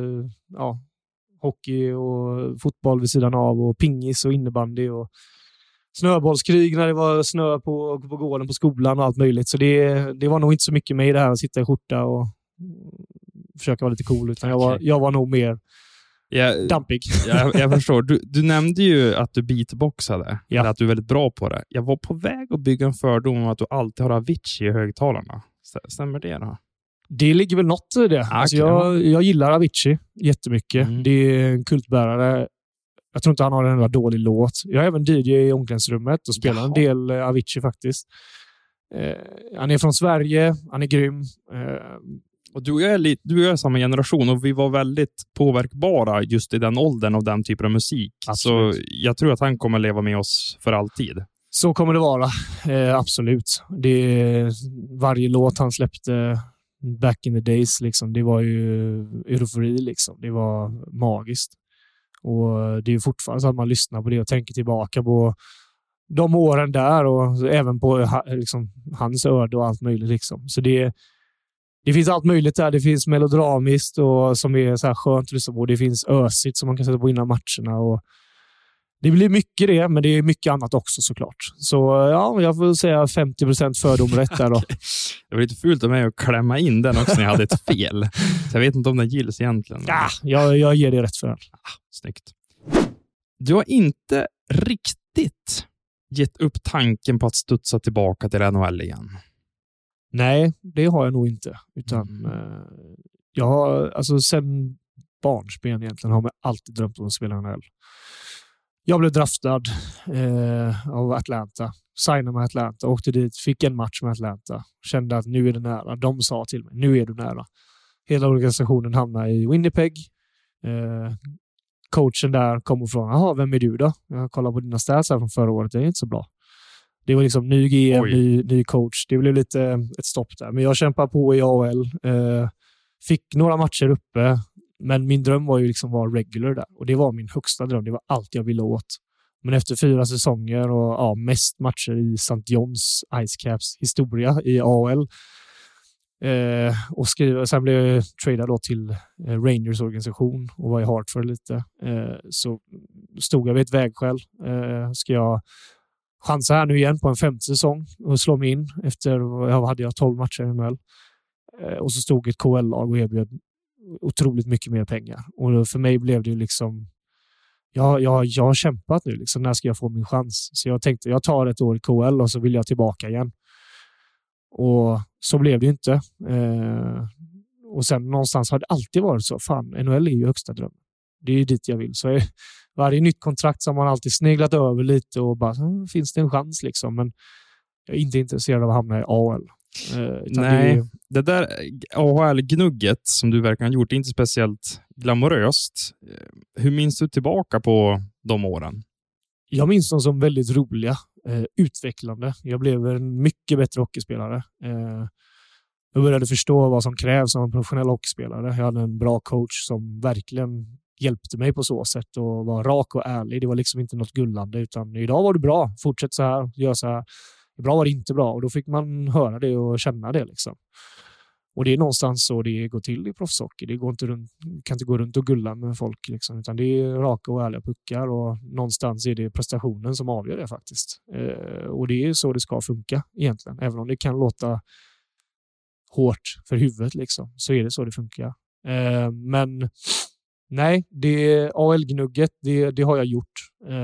hockey och fotboll vid sidan av och pingis och innebandy och snöbollskrig när det var snö på gården på skolan och allt möjligt. Så det var nog inte så mycket med i det här att sitta i skjorta och försöka vara lite cool, utan jag var nog mer dampig. Jag förstår. Du nämnde ju att du beatboxade. Ja. Eller att du är väldigt bra på det. Jag var på väg att bygga en fördom om att du alltid har Avicii i högtalarna. Stämmer det då? Det ligger väl något i det. Alltså jag gillar Avicii jättemycket. Det är en kultbärare. Jag tror inte han har en enda dålig låt. Jag är även DJ i omklädningsrummet och spelar en del Avicii faktiskt. Han är från Sverige. Han är grym. Och du och jag är samma generation och vi var väldigt påverkbara just i den åldern av den typen av musik. Absolut. Så jag tror att han kommer leva med oss för alltid. Så kommer det vara. Absolut. Varje låt han släppte back in the days liksom, det var ju eufori liksom. Det var magiskt. Och det är fortfarande så att man lyssnar på det och tänker tillbaka på de åren där och även på liksom, hans öde och allt möjligt liksom. Så det finns allt möjligt där. Det finns melodramiskt och som är så här skönt liksom, och det finns ösigt som man kan sätta på innan matcherna och det blir mycket det, men det är mycket annat också såklart. Så ja, jag får säga 50% fördom rätt där då. Okay. Det var lite fult av mig att klämma in den också när jag hade ett fel. Så jag vet inte om den gills egentligen. Ja, jag ger det rätt för den. Snyggt. Du har inte riktigt gett upp tanken på att studsa tillbaka till NHL igen. Nej, det har jag nog inte. Utan jag har, alltså sen barnsben egentligen, har jag alltid drömt om att spela NHL. Jag blev draftad av Atlanta. Signade med Atlanta. Åkte dit, fick en match med Atlanta. Kände att nu är det nära. De sa till mig, nu är du nära. Hela organisationen hamnade i Winnipeg. Coachen där kom och frågade, jaha, vem är du då? Jag kollar på dina stats här från förra året, det är inte så bra. Det var liksom ny GM, ny coach. Det blev lite ett stopp där. Men jag kämpade på i AHL. Fick några matcher uppe. Men min dröm var ju liksom att vara regular där. Och det var min högsta dröm. Det var allt jag ville åt. Men efter 4 säsonger och mest matcher i St. John's Ice Caps historia i AHL. Och sen blev jag tradad då till Rangers organisation och var i Hartford lite. Så stod jag vid ett vägskäl. Ska jag chansa här nu igen på en 5:e säsong och slå mig in efter, hade jag 12 matcher i NHL. Och så stod ett KL-lag och erbjöd otroligt mycket mer pengar. Och för mig blev det ju liksom, jag har kämpat nu liksom, när ska jag få min chans? Så jag tänkte, jag tar ett år i KL och så vill jag tillbaka igen. Och så blev det ju inte. Och sen någonstans har det alltid varit så, fan, NHL är ju högsta dröm. Det är ju dit jag vill. Så varje nytt kontrakt som man alltid sneglat över lite och bara, finns det en chans liksom? Men jag är inte intresserad av att hamna i AHL. Nej, det där AHL-gnugget som du verkar ha gjort är inte speciellt glamoröst. Hur minns du tillbaka på de åren? Jag minns dem som väldigt roliga, utvecklande. Jag blev en mycket bättre hockeyspelare. Jag började förstå vad som krävs som en professionell hockeyspelare. Jag hade en bra coach som verkligen hjälpte mig på så sätt och var rak och ärlig. Det var liksom inte något gullande, utan idag var det bra. Fortsätt så här, gör så här. Bra var det inte bra, och då fick man höra det och känna det liksom. Och det är någonstans så det går till i proffshockey. Det går inte runt, kan inte gå runt och gulla med folk liksom, utan det är raka och ärliga puckar, och någonstans är det prestationen som avgör det faktiskt. Och det är så det ska funka egentligen, även om det kan låta hårt för huvudet liksom, så är det så det funkar. Men nej, det AHL-gnugget, det har jag gjort.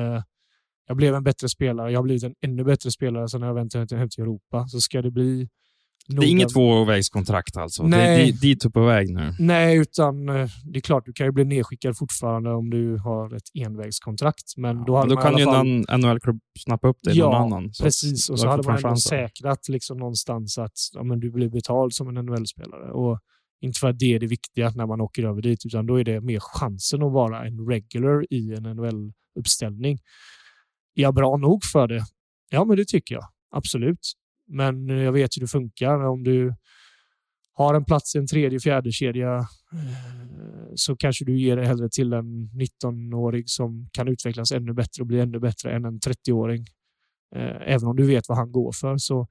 Jag blev en bättre spelare. Jag har blivit en ännu bättre spelare sen när jag väntade hem till Europa. Så ska det bli... Det är inget tvåvägskontrakt alltså? Nej. Det är dit du på väg nu? Nej, utan det är klart, du kan ju bli nedskickad fortfarande om du har ett envägskontrakt. Men då kan ju en NHL-klubb snappa upp det i någon annan. Så precis. Och så hade man ändå säkrat liksom någonstans att du blir betald som en NHL-spelare. Och inte för att det är det viktiga när man åker över dit, utan då är det mer chansen att vara en regular i en NHL-uppställning. Är jag bra nog för det? Ja, men det tycker jag. Absolut. Men jag vet hur det funkar. Om du har en plats i en 3:e, 4:e kedja så kanske du ger det hellre till en 19-årig som kan utvecklas ännu bättre och bli ännu bättre än en 30-åring. Även om du vet vad han går för, så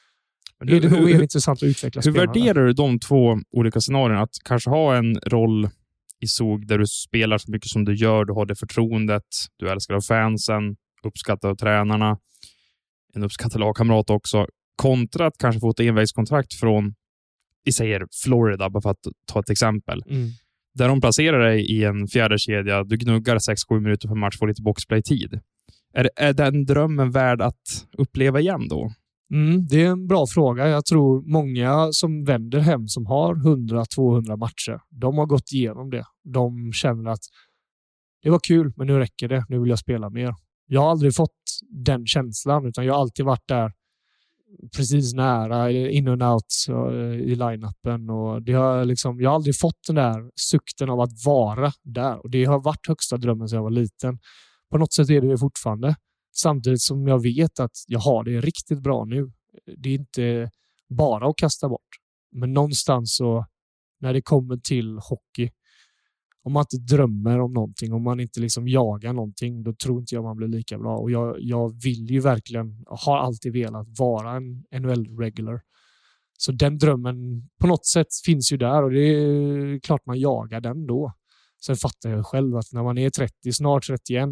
är det nog intressant att utveckla spelarna. Hur värderar du de två olika scenarierna? Att kanske ha en roll i SOG där du spelar så mycket som du gör, du har det förtroendet, du älskar av fansen, uppskattar av tränarna, en uppskattad lagkamrat också, kontra att kanske få ett envägskontrakt från, vi säger Florida, bara för att ta ett exempel. Där de placerar dig i en 4:e kedja, du gnuggar 6-7 minuter per match, får lite boxplay-tid. Är den drömmen värd att uppleva igen då? Det är en bra fråga. Jag tror många som vänder hem som har 100-200 matcher, de har gått igenom det. De känner att det var kul, men nu räcker det. Nu vill jag spela mer. Jag har aldrig fått den känslan, utan jag har alltid varit där precis nära, in och out i line-upen, och det har liksom, jag har aldrig fått den där sukten av att vara där, och det har varit högsta drömmen sedan jag var liten. På något sätt är det fortfarande, samtidigt som jag vet att jag har det riktigt bra nu. Det är inte bara att kasta bort, men någonstans så när det kommer till hockey, om man inte drömmer om någonting, om man inte liksom jagar någonting, då tror inte jag man blir lika bra. Och jag vill ju verkligen, har alltid velat vara en NHL-regular. Så den drömmen på något sätt finns ju där, och det är klart man jagar den då. Sen fattar jag själv att när man är 30, snart 31,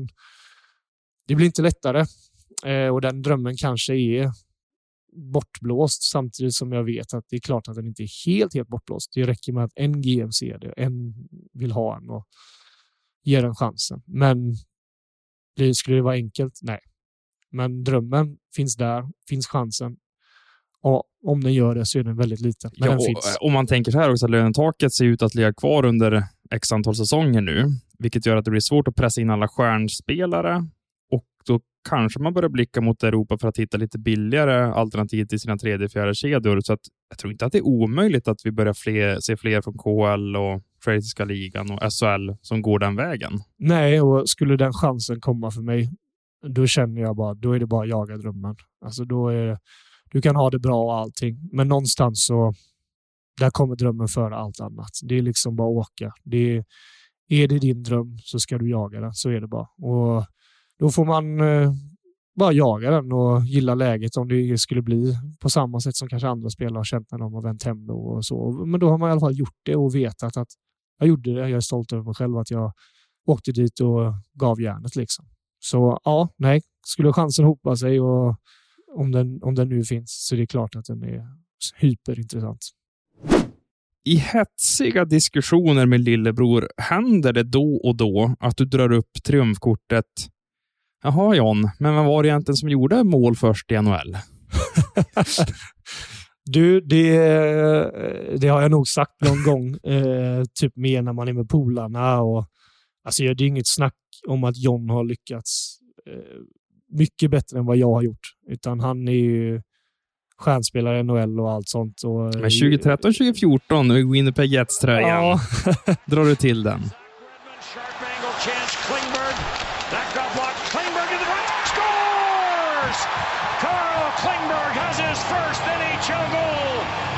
det blir inte lättare. Och den drömmen kanske är bortblåst, samtidigt som jag vet att det är klart att den inte är helt bortblåst. Det räcker med att en GM ser det, en vill ha en och ger den chansen. Men Skulle det vara enkelt? Nej. Men drömmen finns där, finns chansen. Och om den gör det så är den väldigt liten. Men den finns. Om man tänker så här också, att lönetaket ser ut att ligga kvar under x antal säsonger nu, vilket gör att det blir svårt att pressa in alla stjärnspelare, och då kanske man börjar blicka mot Europa för att hitta lite billigare alternativ till sina 3-4 kedjor. Så att jag tror inte att det är omöjligt att vi börjar se fler från KL och Schweiziska ligan och SHL som går den vägen. Nej, och skulle den chansen komma för mig, då känner jag bara, då är det bara att jaga drömmen. Alltså då är det, du kan ha det bra och allting, men någonstans så där kommer drömmen före allt annat. Det är liksom bara att åka. Är det din dröm så ska du jaga den, så är det bara. Och då får man bara jaga den och gilla läget om det skulle bli på samma sätt som kanske andra spelare har känt när de har vänt hem och så. Men då har man i alla fall gjort det och vetat att jag gjorde det. Jag är stolt över mig själv att jag åkte dit och gav järnet liksom. Så ja, nej. Skulle chansen hopa sig och om den nu finns så är det klart att den är hyperintressant. I hetsiga diskussioner med lillebror händer det då och då att du drar upp triumfkortet. Jaha John, men vad var det egentligen som gjorde mål först i NHL? Du, det har jag nog sagt någon gång. Typ mer när man är med polarna. Och, alltså det är inget snack om att John har lyckats mycket bättre än vad jag har gjort. Utan han är ju stjärnspelare i NHL och allt sånt. Och, men 2013-2014 i Winnipeg Jets-tröjan. Ja. Drar du till den? Carl Klingberg has his first NHL goal.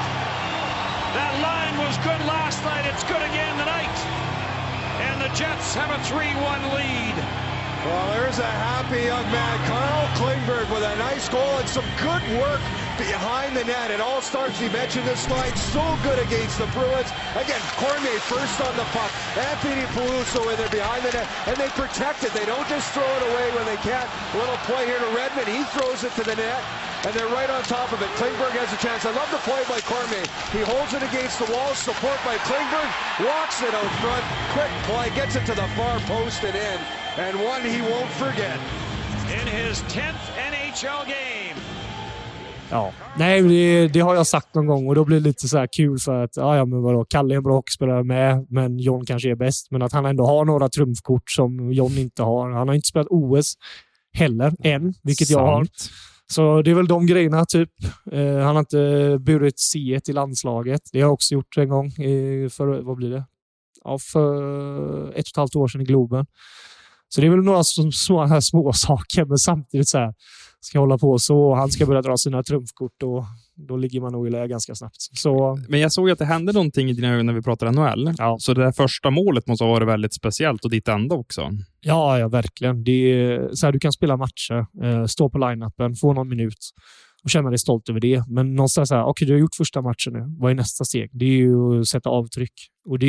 That line was good last night. It's good again tonight. And the Jets have a 3-1 lead. Well, there's a happy young man, Carl Klingberg, with a nice goal and some good work behind the net. It all starts, he mentioned this line, so good against the Bruins. Again, Cormier first on the puck. Anthony Peluso in there behind the net. And they protect it. They don't just throw it away when they can. A little play here to Redmond. He throws it to the net. And they're right on top of it. Klingberg has a chance. I love the play by Cormier. He holds it against the wall. Support by Klingberg. Walks it out front. Quick play. Gets it to the far post and in. And one he won't forget. In his 10th NHL game. Ja, nej, det har jag sagt någon gång och då blir det lite så här kul för att ja men vadå, Kalle är en bra hockeyspelare med, men John kanske är bäst, men att han ändå har några trumfkort som John inte har. Han har inte spelat OS heller än, vilket jag har. Så det är väl de grejerna typ. Han har inte burit C1 i landslaget. Det har jag också gjort en gång för, vad blir det? Ja, för 1,5 år sedan i Globen. Så det är väl några små saker, men samtidigt så här ska hålla på så. Han ska börja dra sina trumfkort och då ligger man nog i läge ganska snabbt. Så... Men jag såg att det hände någonting i dina ögon när vi pratade NHL. Ja. Så det där första målet måste ha varit väldigt speciellt och ditt enda också. Ja, verkligen. Det är så här, du kan spela matcher, stå på line-upen, få någon minut och känna dig stolt över det. Men någonstans så här, okej, du har gjort första matchen nu. Vad är nästa steg? Det är ju att sätta avtryck. Och det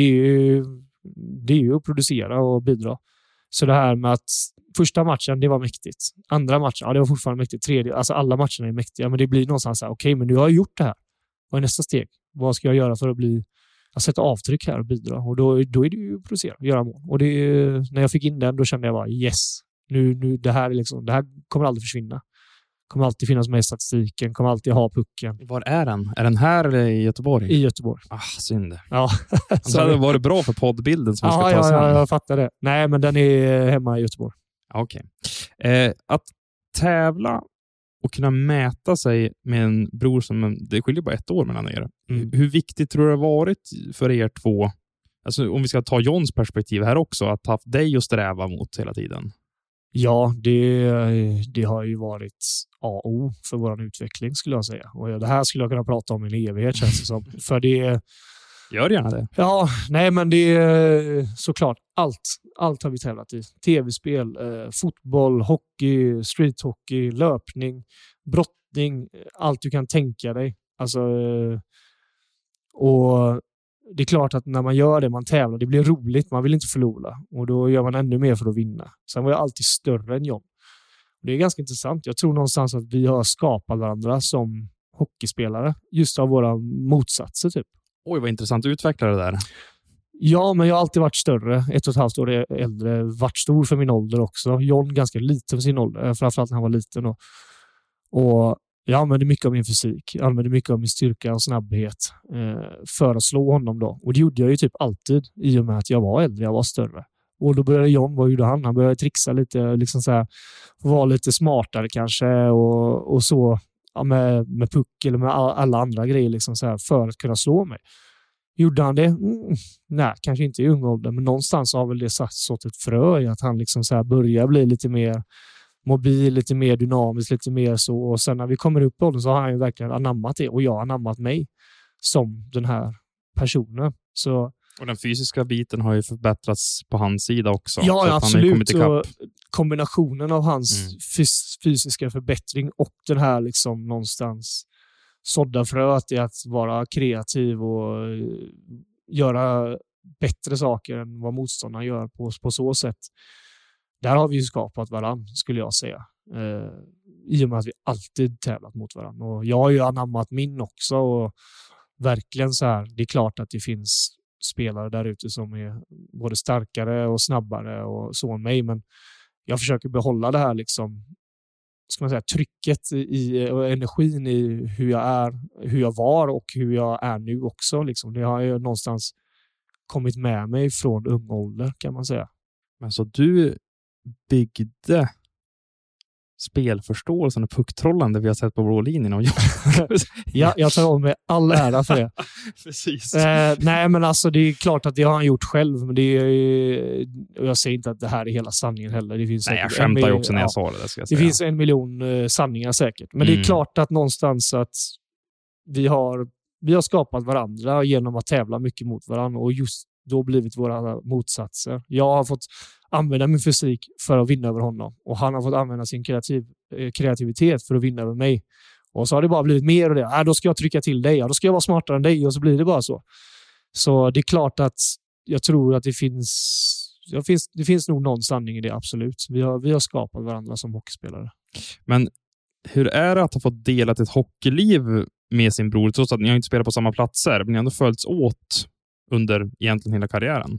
är ju att producera och bidra. Så det här med att första matchen, det var mäktigt. Andra matchen, ja det var fortfarande mäktigt. Tredje, alltså alla matcherna är mäktiga. Men det blir någonstans så här, okej, men nu har jag gjort det här. Vad är nästa steg? Vad ska jag göra för att sätta avtryck här och bidra? Och då är det ju att producera, göra mål. Och när jag fick in den, då kände jag bara, yes. Nu det här är liksom, det här kommer aldrig försvinna. Kommer alltid finnas med i statistiken, kommer alltid ha pucken. Var är den? Är den här eller i Göteborg? I Göteborg. Synd. Ja. Så hade det varit bra för poddbilden som vi ska ta sen. Ja, jag fattar det. Nej, men den är hemma i Göteborg. Okej. Att tävla och kunna mäta sig med en bror som... Det skiljer bara 1 år mellan er. Hur viktigt tror du det har varit för er två? Alltså, om vi ska ta Johns perspektiv här också. Att ha haft dig att sträva mot hela tiden. Ja, det har ju varit A och O för vår utveckling skulle jag säga. Och det här skulle jag kunna prata om i en evighet känns det som. För det... Gör gärna det. Ja, nej men det är såklart allt har vi tävlat i. TV-spel, fotboll, hockey, streethockey, löpning, brottning, allt du kan tänka dig. Alltså, och det är klart att när man gör det, man tävlar, det blir roligt, man vill inte förlora. Och då gör man ännu mer för att vinna. Sen var jag alltid större än John. Det är ganska intressant. Jag tror någonstans att vi har skapat varandra som hockeyspelare just av våra motsatser typ. Oj, vad intressant att utveckla det där. Ja, men jag har alltid varit större. 1,5 år äldre. Varit stor för min ålder också. John ganska liten för sin ålder. Framförallt när han var liten. Och jag använde mycket av min fysik. Jag använde mycket av min styrka och snabbhet för att slå honom då. Och det gjorde jag ju typ alltid i och med att jag var äldre, jag var större. Och då började John, vad gjorde han? Han började trixa lite, liksom så här, vara lite smartare kanske och så ja, med puck eller med alla andra grejer liksom så här, för att kunna slå mig. Gjorde han det? Nej, kanske inte i ung ålder, men någonstans har väl det sått ett frö i att han liksom så här börjar bli lite mer mobil, lite mer dynamisk, lite mer så. Och sen när vi kommer upp på det så har han ju verkligen anammat det och jag har anammat mig som den här personen. Så och den fysiska biten har ju förbättrats på hans sida också. ja, så absolut. Han har ju kommit ikapp. Och kombinationen av hans fysiska förbättring och den här liksom någonstans sådda fröet i att vara kreativ och göra bättre saker än vad motståndaren gör på så sätt. Där har vi ju skapat varann, skulle jag säga. I och med att vi alltid tävlat mot varann. Och jag har ju anammat min också. Och verkligen så här, det är klart att det finns spelare där ute som är både starkare och snabbare och så än mig. Men jag försöker behålla det här liksom, ska man säga, trycket och energin i hur jag är, hur jag var och hur jag är nu också. Liksom. Det har ju någonstans kommit med mig från ung ålder, kan man säga. Men så du byggde spelförståelsen och pucktrollande vi har sett på blå linjen och ja, jag tar om med all ära för det. Precis. Nej, men alltså det är klart att det har han gjort själv, men det är, och jag säger inte att det här är hela sanningen heller. Det finns jag skämtar ju också när jag sa det. Ska jag säga. Det finns 1 miljon sanningar säkert, men det är klart att någonstans att vi har skapat varandra genom att tävla mycket mot varandra och just då blivit våra motsatser. Jag har fått använda min fysik för att vinna över honom och han har fått använda sin kreativitet för att vinna över mig. Och så har det bara blivit mer och det. Då ska jag trycka till dig. Då ska jag vara smartare än dig och så blir det bara så. Så det är klart att jag tror att det finns nog någon sanning i det, absolut. Vi har skapat varandra som hockeyspelare. Men hur är det att ha fått dela ett hockeyliv med sin bror trots att ni har inte spelat på samma platser men ni har ändå följts åt under egentligen hela karriären?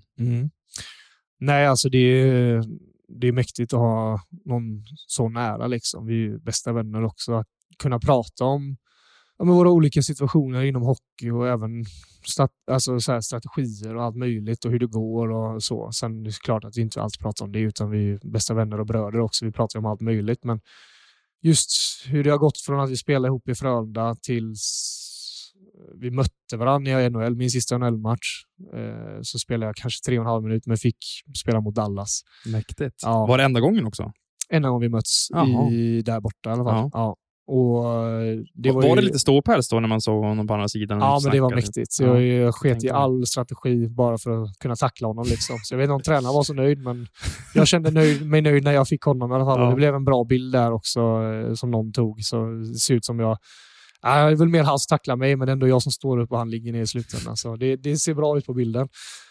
Nej, alltså det är mäktigt att ha någon så nära liksom. Vi är bästa vänner också. Att kunna prata om våra olika situationer inom hockey och även alltså så här strategier och allt möjligt och hur det går och så. Sen är det klart att vi inte alltid pratar om det utan vi är bästa vänner och bröder också. Vi pratar om allt möjligt, men just hur det har gått från att vi spelade ihop i Frölunda tills vi mötte varandra i NHL, min sista NHL-match. Så spelade jag kanske 3,5 minuter men fick spela mot Dallas. Mäktigt. Ja. Var det enda gången också? Enda gången vi möts där borta i alla fall. Ja. Och var det lite ståpäls då när man såg honom på andra sidan? Ja, men det var mäktigt. Så jag sket i all strategi bara för att kunna tackla honom. Liksom. Så jag vet inte om tränaren var så nöjd, men jag kände mig nöjd när jag fick honom i alla fall. Och det blev en bra bild där också som någon tog. Så det ser ut som jag är väl mer hans tackla mig, men ändå jag som står upp och han ligger ner i slutändan. Så det ser bra ut på bilden.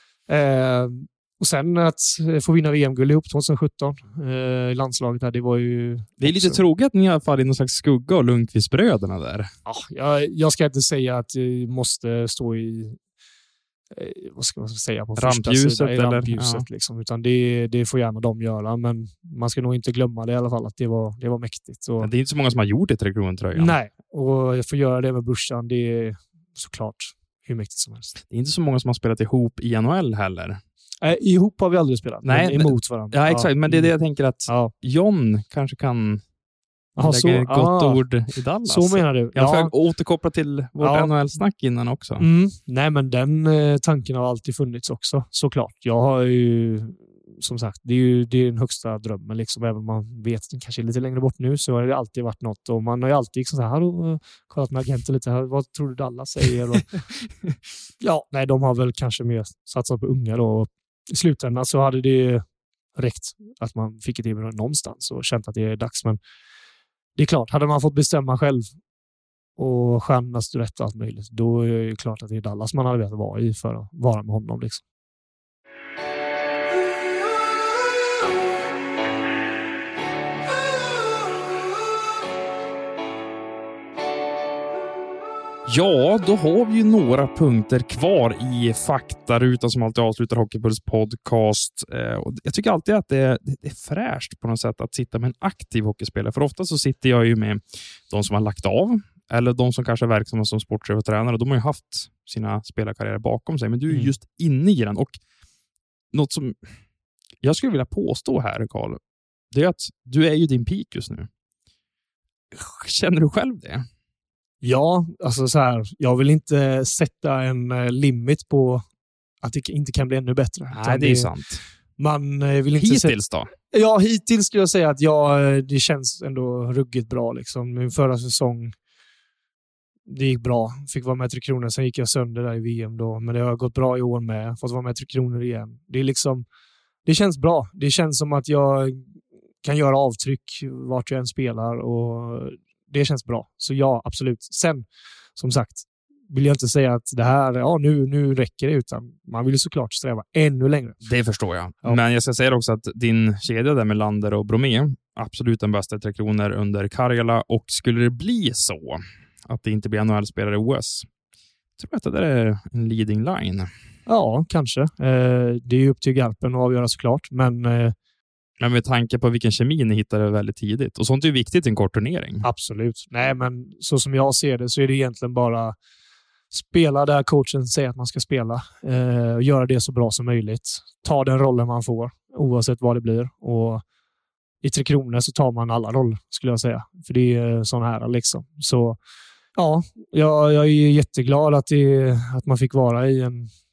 Och sen att få vinna VM-guld ihop 2017 i landslaget här, det var ju... Det är lite troget att ni har fallit i någon slags skugga av Lundqvist-bröderna där. Ja, jag ska inte säga att jag måste stå i vad ska man säga på rampljuset i rampljuset liksom, utan det får gärna de göra, men man ska nog inte glömma det i alla fall att det var mäktigt. Och, det är inte så många som har gjort det till Krontröjan. Nej, och jag får göra det med brorsan, det är såklart hur mäktigt som helst. Det är inte så många som har spelat ihop i NHL heller. Ihop har vi aldrig spelat. Nej, emot varandra. Ja, exakt. Men det är det jag tänker att John kanske kan lägga ett gott ord i Dallas. Så menar du? Jag får återkoppla till vårt NHL-snack innan också. Nej, men den tanken har alltid funnits också, såklart. Jag har ju, som sagt, det är den högsta drömmen. Liksom. Även om man vet att den kanske är lite längre bort nu så har det alltid varit något. Och man har ju alltid liksom så här, kollat med agenten lite. Vad tror du Dallas säger? Och, nej, de har väl kanske mer satsat på unga då. I slutändan så hade det räckt att man fick ett erbjudande någonstans och känt att det är dags. Men det är klart, hade man fått bestämma själv och stjärnorna stod rätt och allt möjligt, då är det klart att det är Dallas man hade velat vara i för att vara med honom. Liksom. Ja, då har vi ju några punkter kvar i faktarutan som alltid avslutar Hockeypuls podcast. Och jag tycker alltid att det är fräscht på något sätt att sitta med en aktiv hockeyspelare. För ofta så sitter jag ju med de som har lagt av eller de som kanske är verksamma som sportchef och tränare. De har ju haft sina spelarkarriärer bakom sig, men du är just inne i den. Och något som jag skulle vilja påstå här, Carl, det är att du är ju din peak just nu. Känner du själv det? Ja, alltså så här, jag vill inte sätta en limit på att det inte kan bli ännu bättre. Nej, det är sant. Man vill inte hittills då? Ja, hittills skulle jag säga att det känns ändå ruggigt bra. Liksom. Min förra säsong, det gick bra. Fick vara med 3 Kronor, sen gick jag sönder där i VM då. Men det har gått bra i år med. Fått vara med 3 Kronor igen. Det är liksom, det känns bra. Det känns som att jag kan göra avtryck vart jag än spelar och det känns bra. Så ja, absolut. Sen, som sagt, vill jag inte säga att det här, nu räcker det, utan man vill ju såklart sträva ännu längre. Det förstår jag. Ja. Men jag ska säga också att din kedja där med Lander och Bromé, absolut den bästa 3 Kronor under Karjala, och skulle det bli så att det inte blir NHL-spelare i OS, tror jag att det där är en leading line. Ja, kanske. Det är ju upp till Garpen att avgöra såklart, men med tanke på vilken kemi ni hittade väldigt tidigt. Och sånt är ju viktigt i en kort turnering. Absolut. Nej, men så som jag ser det så är det egentligen bara spela där coachen säger att man ska spela. Göra det så bra som möjligt. Ta den rollen man får, oavsett vad det blir. Och i 3 Kronor så tar man alla roller, skulle jag säga. För det är sån här liksom. Så ja, jag är jätteglad att man fick vara i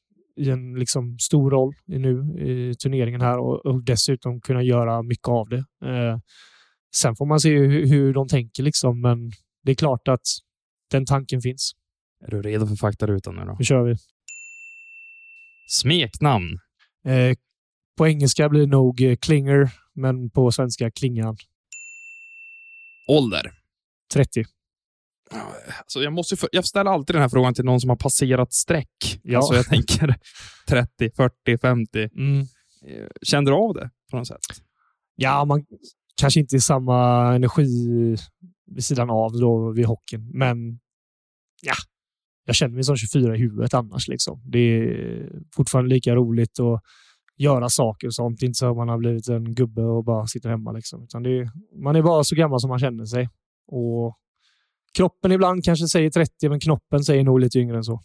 en liksom stor roll i turneringen här och dessutom kunna göra mycket av det. Sen får man se hur de tänker liksom, men det är klart att den tanken finns. Är du redo för faktarutan nu då? Nu kör vi. Smeknamn. På engelska blir det nog Klinger, men på svenska Klingan. Ålder. 30. Alltså jag ställer alltid den här frågan till någon som har passerat streck. Ja. Alltså jag tänker 30, 40, 50. Känner du av det på något sätt? Ja, man kanske inte är samma energi vid sidan av då vid hockeyn. Men ja, jag känner mig som 24 i huvudet annars. Liksom. Det är fortfarande lika roligt att göra saker och sånt. Inte så att man har blivit en gubbe och bara sitter hemma. Liksom. Utan man är bara så gammal som man känner sig. Och kroppen ibland kanske säger 30, men knoppen säger nog lite yngre än så.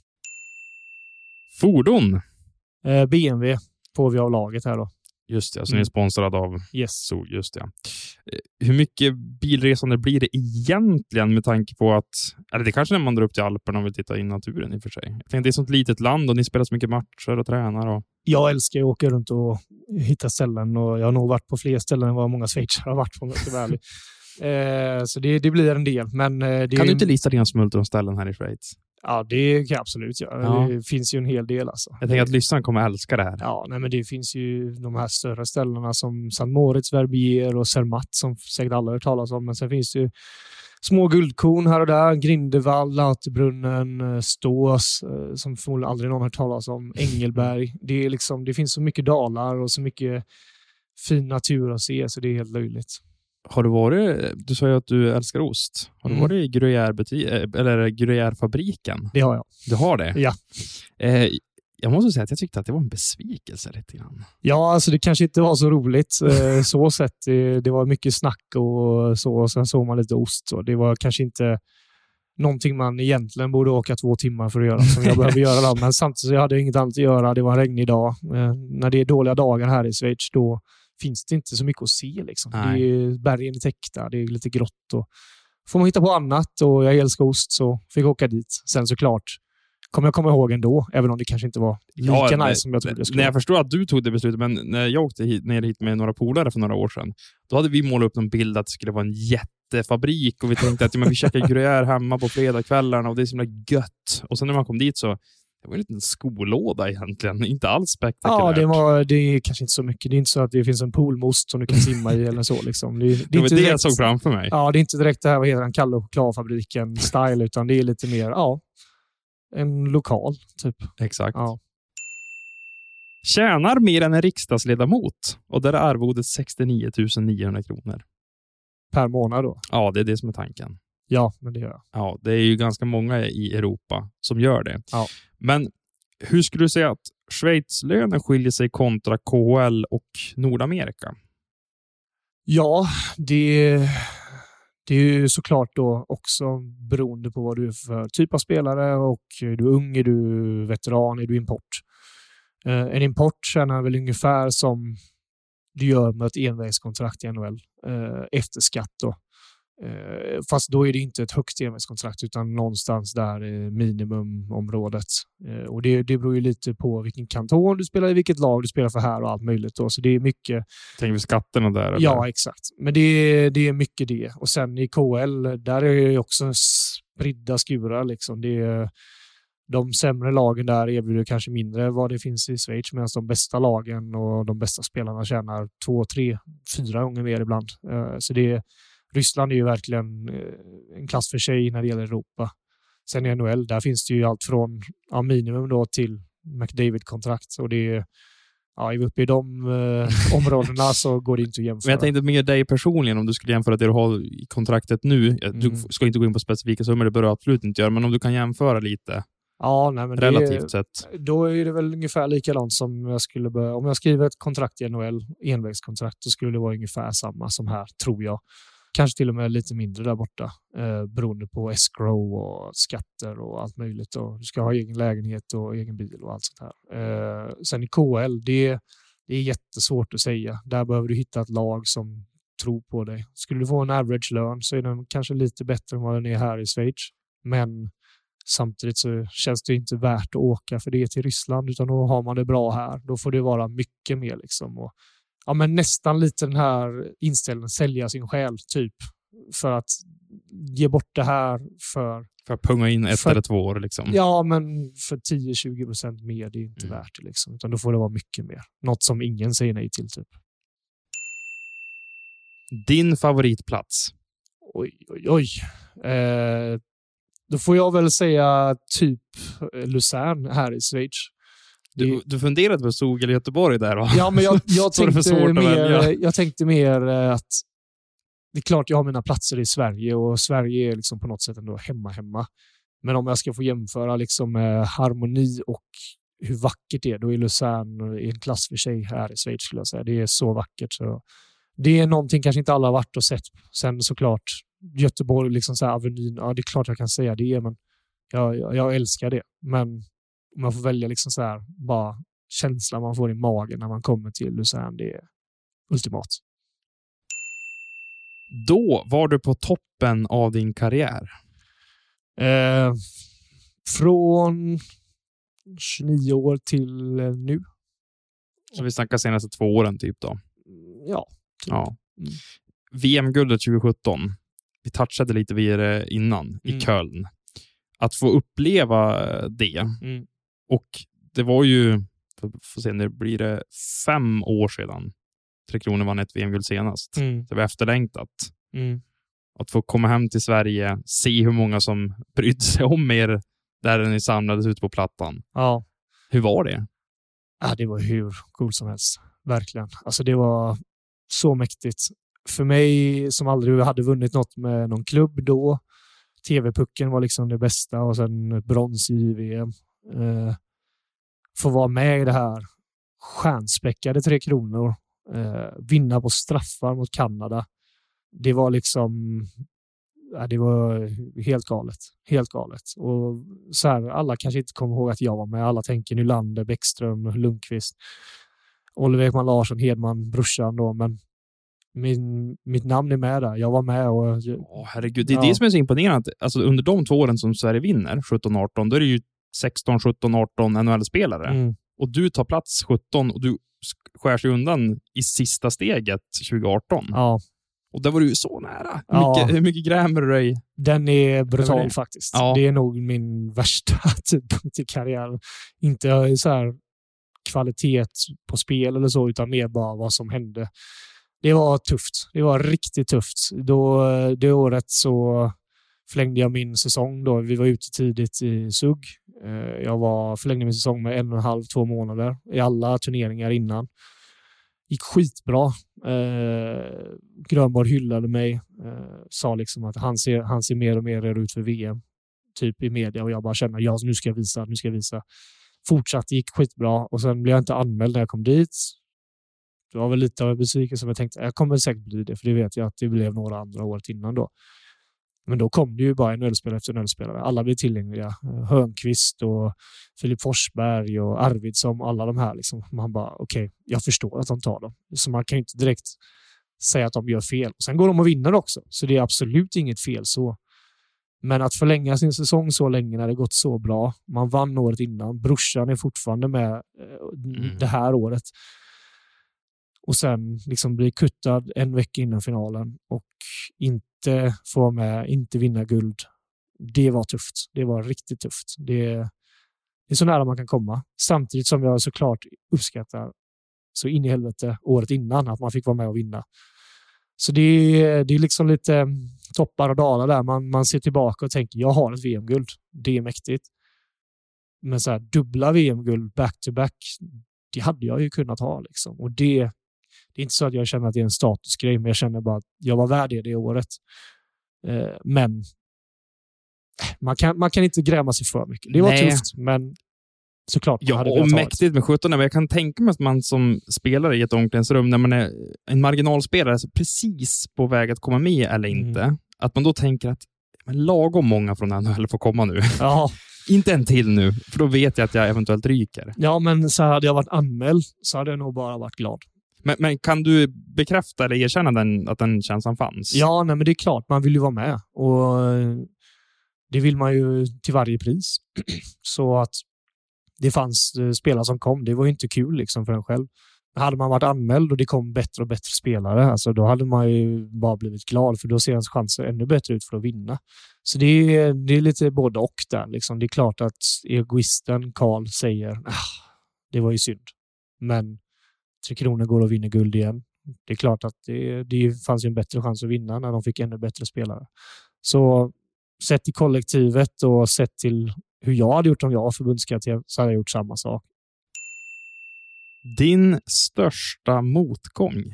Fordon. BMW får vi av laget här då. Just det, så ni är sponsrad av Så, just det. Hur mycket bilresande blir det egentligen med tanke på att, eller det kanske när man drar upp till Alperna och vill titta in naturen i och för sig. Jag tänkte, det är ett sånt litet land och ni spelar så mycket matcher och tränar. Och... Jag älskar att åka runt och hitta ställen och jag har nog varit på fler ställen än vad många schweizare har varit på, om jag ska vara ärlig. Så det blir en del. Men kan du inte lista dina smultronställen här i Schweiz? Ja, det kan jag absolut göra. Ja. Det finns ju en hel del. Alltså. Jag tänker att lyssnaren kommer älska det här. Ja, nej, men det finns ju de här större ställena som St. Moritz, Verbier och Zermatt som säkert alla har hört talas om. Men sen finns det ju små guldkorn här och där. Grindevall, Lauterbrunnen, Stås som förmodligen aldrig någon har hört talas om. Engelberg. Det finns så mycket dalar och så mycket fin natur att se, så det är helt löjligt. Har du varit, du sa ju att du älskar ost. Har du varit i Gruyère-fabriken? Det har jag. Du har det? Ja. Jag måste säga att jag tyckte att det var en besvikelse lite grann. Ja, alltså det kanske inte var så roligt så sett. Det var mycket snack och så. Och sen såg man lite ost. Så det var kanske inte någonting man egentligen borde åka 2 timmar för att göra som jag behöver göra. Då. Men samtidigt så hade jag inget annat att göra. Det var en regnig dag. När det är dåliga dagar här i Schweiz, då finns det inte så mycket att se. Liksom. Det är bergen är täckta, det är lite grått. Och får man hitta på annat, och jag älskar ost, så fick jag åka dit. Sen såklart kommer jag komma ihåg ändå, även om det kanske inte var lika nice som jag trodde det skulle. Nej, jag förstår att du tog det beslutet, men när jag åkte ner hit med några polare för några år sedan, då hade vi målat upp en bild att det skulle vara en jättefabrik, och vi tänkte att vi käkar Gruyère hemma på fredagskvällarna och det är så gött. Och sen när man kom dit så det var en liten skolåda egentligen. Inte alls spektakulärt. Ja, det är kanske inte så mycket. Det är inte så att det finns en poolmost som du kan simma i eller så. Liksom. Det var inte det direkt, jag såg framför mig. Ja, det är inte direkt det här, vad heter den, Kalle och chokladfabriken style, utan det är lite mer, en lokal typ. Exakt. Ja. Tjänar mer än en riksdagsledamot, och där är arvodet 69 900 kronor. Per månad då? Ja, det är det som är tanken. Ja, men det gör jag. Ja, det är ju ganska många i Europa som gör det. Ja. Men hur skulle du säga att Schweiz-lönen skiljer sig kontra KHL och Nordamerika? Ja, det är ju såklart då också beroende på vad du är för typ av spelare, och är du ung, är du veteran, är du import. En import tjänar väl ungefär som du gör med ett envägskontrakt i NHL efter skatt då. Fast då är det inte ett högt envägskontrakt utan någonstans där i minimumområdet. Och det beror ju lite på vilken kanton du spelar i, vilket lag du spelar för här och allt möjligt då. Så det är mycket... Tänker vi skatterna där? Eller? Ja, exakt. Men det är mycket det. Och sen i KHL, där är det också spridda skurar liksom. Det är, de sämre lagen där erbjuder kanske mindre vad det finns i Schweiz, medan de bästa lagen och de bästa spelarna tjänar 2, 3, 4 gånger mer ibland. Så Ryssland är ju verkligen en klass för sig när det gäller Europa. Sen i NHL, där finns det ju allt från minimum då till McDavid-kontrakt. Och det är, är vi uppe i de områdena så går det inte att jämföra. Men jag tänkte mer dig personligen, om du skulle jämföra det du har i kontraktet nu. Du ska inte gå in på specifika summor, det bör du absolut inte göra. Men om du kan jämföra lite relativt sett. Då är det väl ungefär likadant som om jag skriver ett kontrakt i NHL, envägskontrakt, så skulle det vara ungefär samma som här, tror jag. Kanske till och med lite mindre där borta, beroende på escrow och skatter och allt möjligt. Och du ska ha egen lägenhet och egen bil och allt sånt här. Sen i KHL, det är jättesvårt att säga. Där behöver du hitta ett lag som tror på dig. Skulle du få en average-lön så är den kanske lite bättre än vad den är här i Schweiz. Men samtidigt så känns det inte värt att åka för det till Ryssland, utan då har man det bra här. Då får det vara mycket mer liksom. Och men nästan lite den här inställningen, sälja sin själ typ, för att ge bort det här för att punga in 1 eller 2 år liksom. Ja, men för 10-20% mer, det är inte värt det liksom, utan då får det vara mycket mer. Något som ingen säger nej till typ. Din favoritplats? Oj. Då får jag väl säga typ Luzern här i Schweiz. Du funderade på Zug eller Göteborg där, va? Ja, men jag tänkte mer att det är klart jag har mina platser i Sverige, och Sverige är liksom på något sätt ändå hemma. Men om jag ska få jämföra liksom med harmoni och hur vackert det är, då är Luzern i en klass för sig här i Schweiz, skulle jag säga. Det är så vackert. Så det är någonting kanske inte alla har varit och sett. Sen såklart Göteborg, liksom så här Avenyn, ja det är klart jag kan säga det, men jag älskar det. Men om man får välja liksom så här, bara känslan man får i magen när man kommer till Luzern, det är ultimat. Då var du på toppen av din karriär? Från 29 år till nu. Så vi snackar senaste 2 åren typ då? Ja. Typ. Ja. VM-guldet 2017. Vi touchade lite vid det innan i Köln. Att få uppleva det. Och det var ju, får se, när blir det 5 år sedan Tre Kronor vann ett VM-guld senast. Det var efterlängtat. Att få komma hem till Sverige, se hur många som brydde sig om er där ni samlades ut på plattan. Ja. Hur var det? Ja, det var hur coolt som helst. Verkligen. Alltså det var så mäktigt. För mig som aldrig hade vunnit något med någon klubb då. TV-pucken var liksom det bästa, och sen brons i VM. Få vara med i det här stjärnspäckade Tre Kronor. Vinna på straffar mot Kanada. Det var liksom... det var helt galet. Helt galet. Och så här, alla kanske inte kommer ihåg att jag var med. Alla tänker Nylander, Bäckström, Lundqvist, Oliver Ekman Larsson, Hedman, brorsan då. Men mitt namn är med där. Jag var med och... herregud, det är det som är så imponerande. Alltså under de 2 åren som Sverige vinner, 17-18, då är det ju 16, 17, 18 NHL-spelare. Och du tar plats 17 och du skär sig undan i sista steget 2018. Ja. Och där var du så nära. Hur mycket grämer du dig? Den är brutal faktiskt. Ja. Det är nog min värsta tidpunkt i karriären. Inte så här kvalitet på spel eller så, utan mer bara vad som hände. Det var tufft. Det var riktigt tufft. Det året så förlängde jag min säsong då. Vi var ute tidigt i SUG. Jag förlängde min säsong med 1,5-2 månader i alla turneringar innan. gick skitbra. Grönborg hyllade mig. Sa liksom att han ser mer och mer redo ut för VM. Typ i media. Och jag bara känner, ja, nu ska jag visa. Fortsatt gick skitbra. Och sen blev jag inte anmäld när jag kom dit. Det var väl lite av en besvikelse som jag tänkte, jag kommer säkert bli det. För det vet jag att det blev några andra året innan då. Men då kom det ju bara en ölspelare efter en ölspelare. Alla blev tillgängliga. Hörnqvist och Filip Forsberg och Arvidsson. Alla de här. Liksom. Man bara, okej, jag förstår att de tar dem. Så man kan ju inte direkt säga att de gör fel. Och sen går de och vinner också. Så det är absolut inget fel så. Men att förlänga sin säsong så länge när det gått så bra. Man vann året innan. Brorsan är fortfarande med det här året. Och sen liksom bli kuttad en vecka innan finalen. Och inte få vara med, inte vinna guld. Det var tufft. Det var riktigt tufft. Det är så nära man kan komma. Samtidigt som jag såklart uppskattar så in i helvete året innan att man fick vara med och vinna. Så det är liksom lite toppar och dalar där. Man ser tillbaka och tänker, jag har ett VM-guld. Det är mäktigt. Men så här, dubbla VM-guld back-to-back, det hade jag ju kunnat ha. Liksom. Och det är inte så att jag känner att det är en statusgrej, men jag känner bara att jag var värd det året. Men man kan inte gräma sig för mycket. Det var tufft, men såklart. Ja, och mäktigt med 17. Men jag kan tänka mig att man som spelare i ett omklädningsrum, när man är en marginalspelare så precis på väg att komma med eller inte, att man då tänker att lagom många från NHL får komma nu. Ja. Inte en till nu, för då vet jag att jag eventuellt ryker. Ja, men så hade jag varit anmäld så hade jag nog bara varit glad. Men kan du bekräfta eller erkänna att den känslan fanns? Ja, nej, men det är klart. Man vill ju vara med. Och det vill man ju till varje pris. Så att det fanns spelare som kom. Det var ju inte kul liksom för en själv. Hade man varit anmäld och det kom bättre och bättre spelare, alltså då hade man ju bara blivit glad, för då ser ens chanser ännu bättre ut för att vinna. Så det är lite både och där. Liksom. Det är klart att egoisten Karl säger det var ju synd. Men 3 Kronor går och vinner guld igen. Det är klart att det fanns ju en bättre chans att vinna när de fick ännu bättre spelare. Så sett till kollektivet och sett till hur jag hade gjort om jag var förbundskapten, så hade jag gjort samma sak. Din största motgång?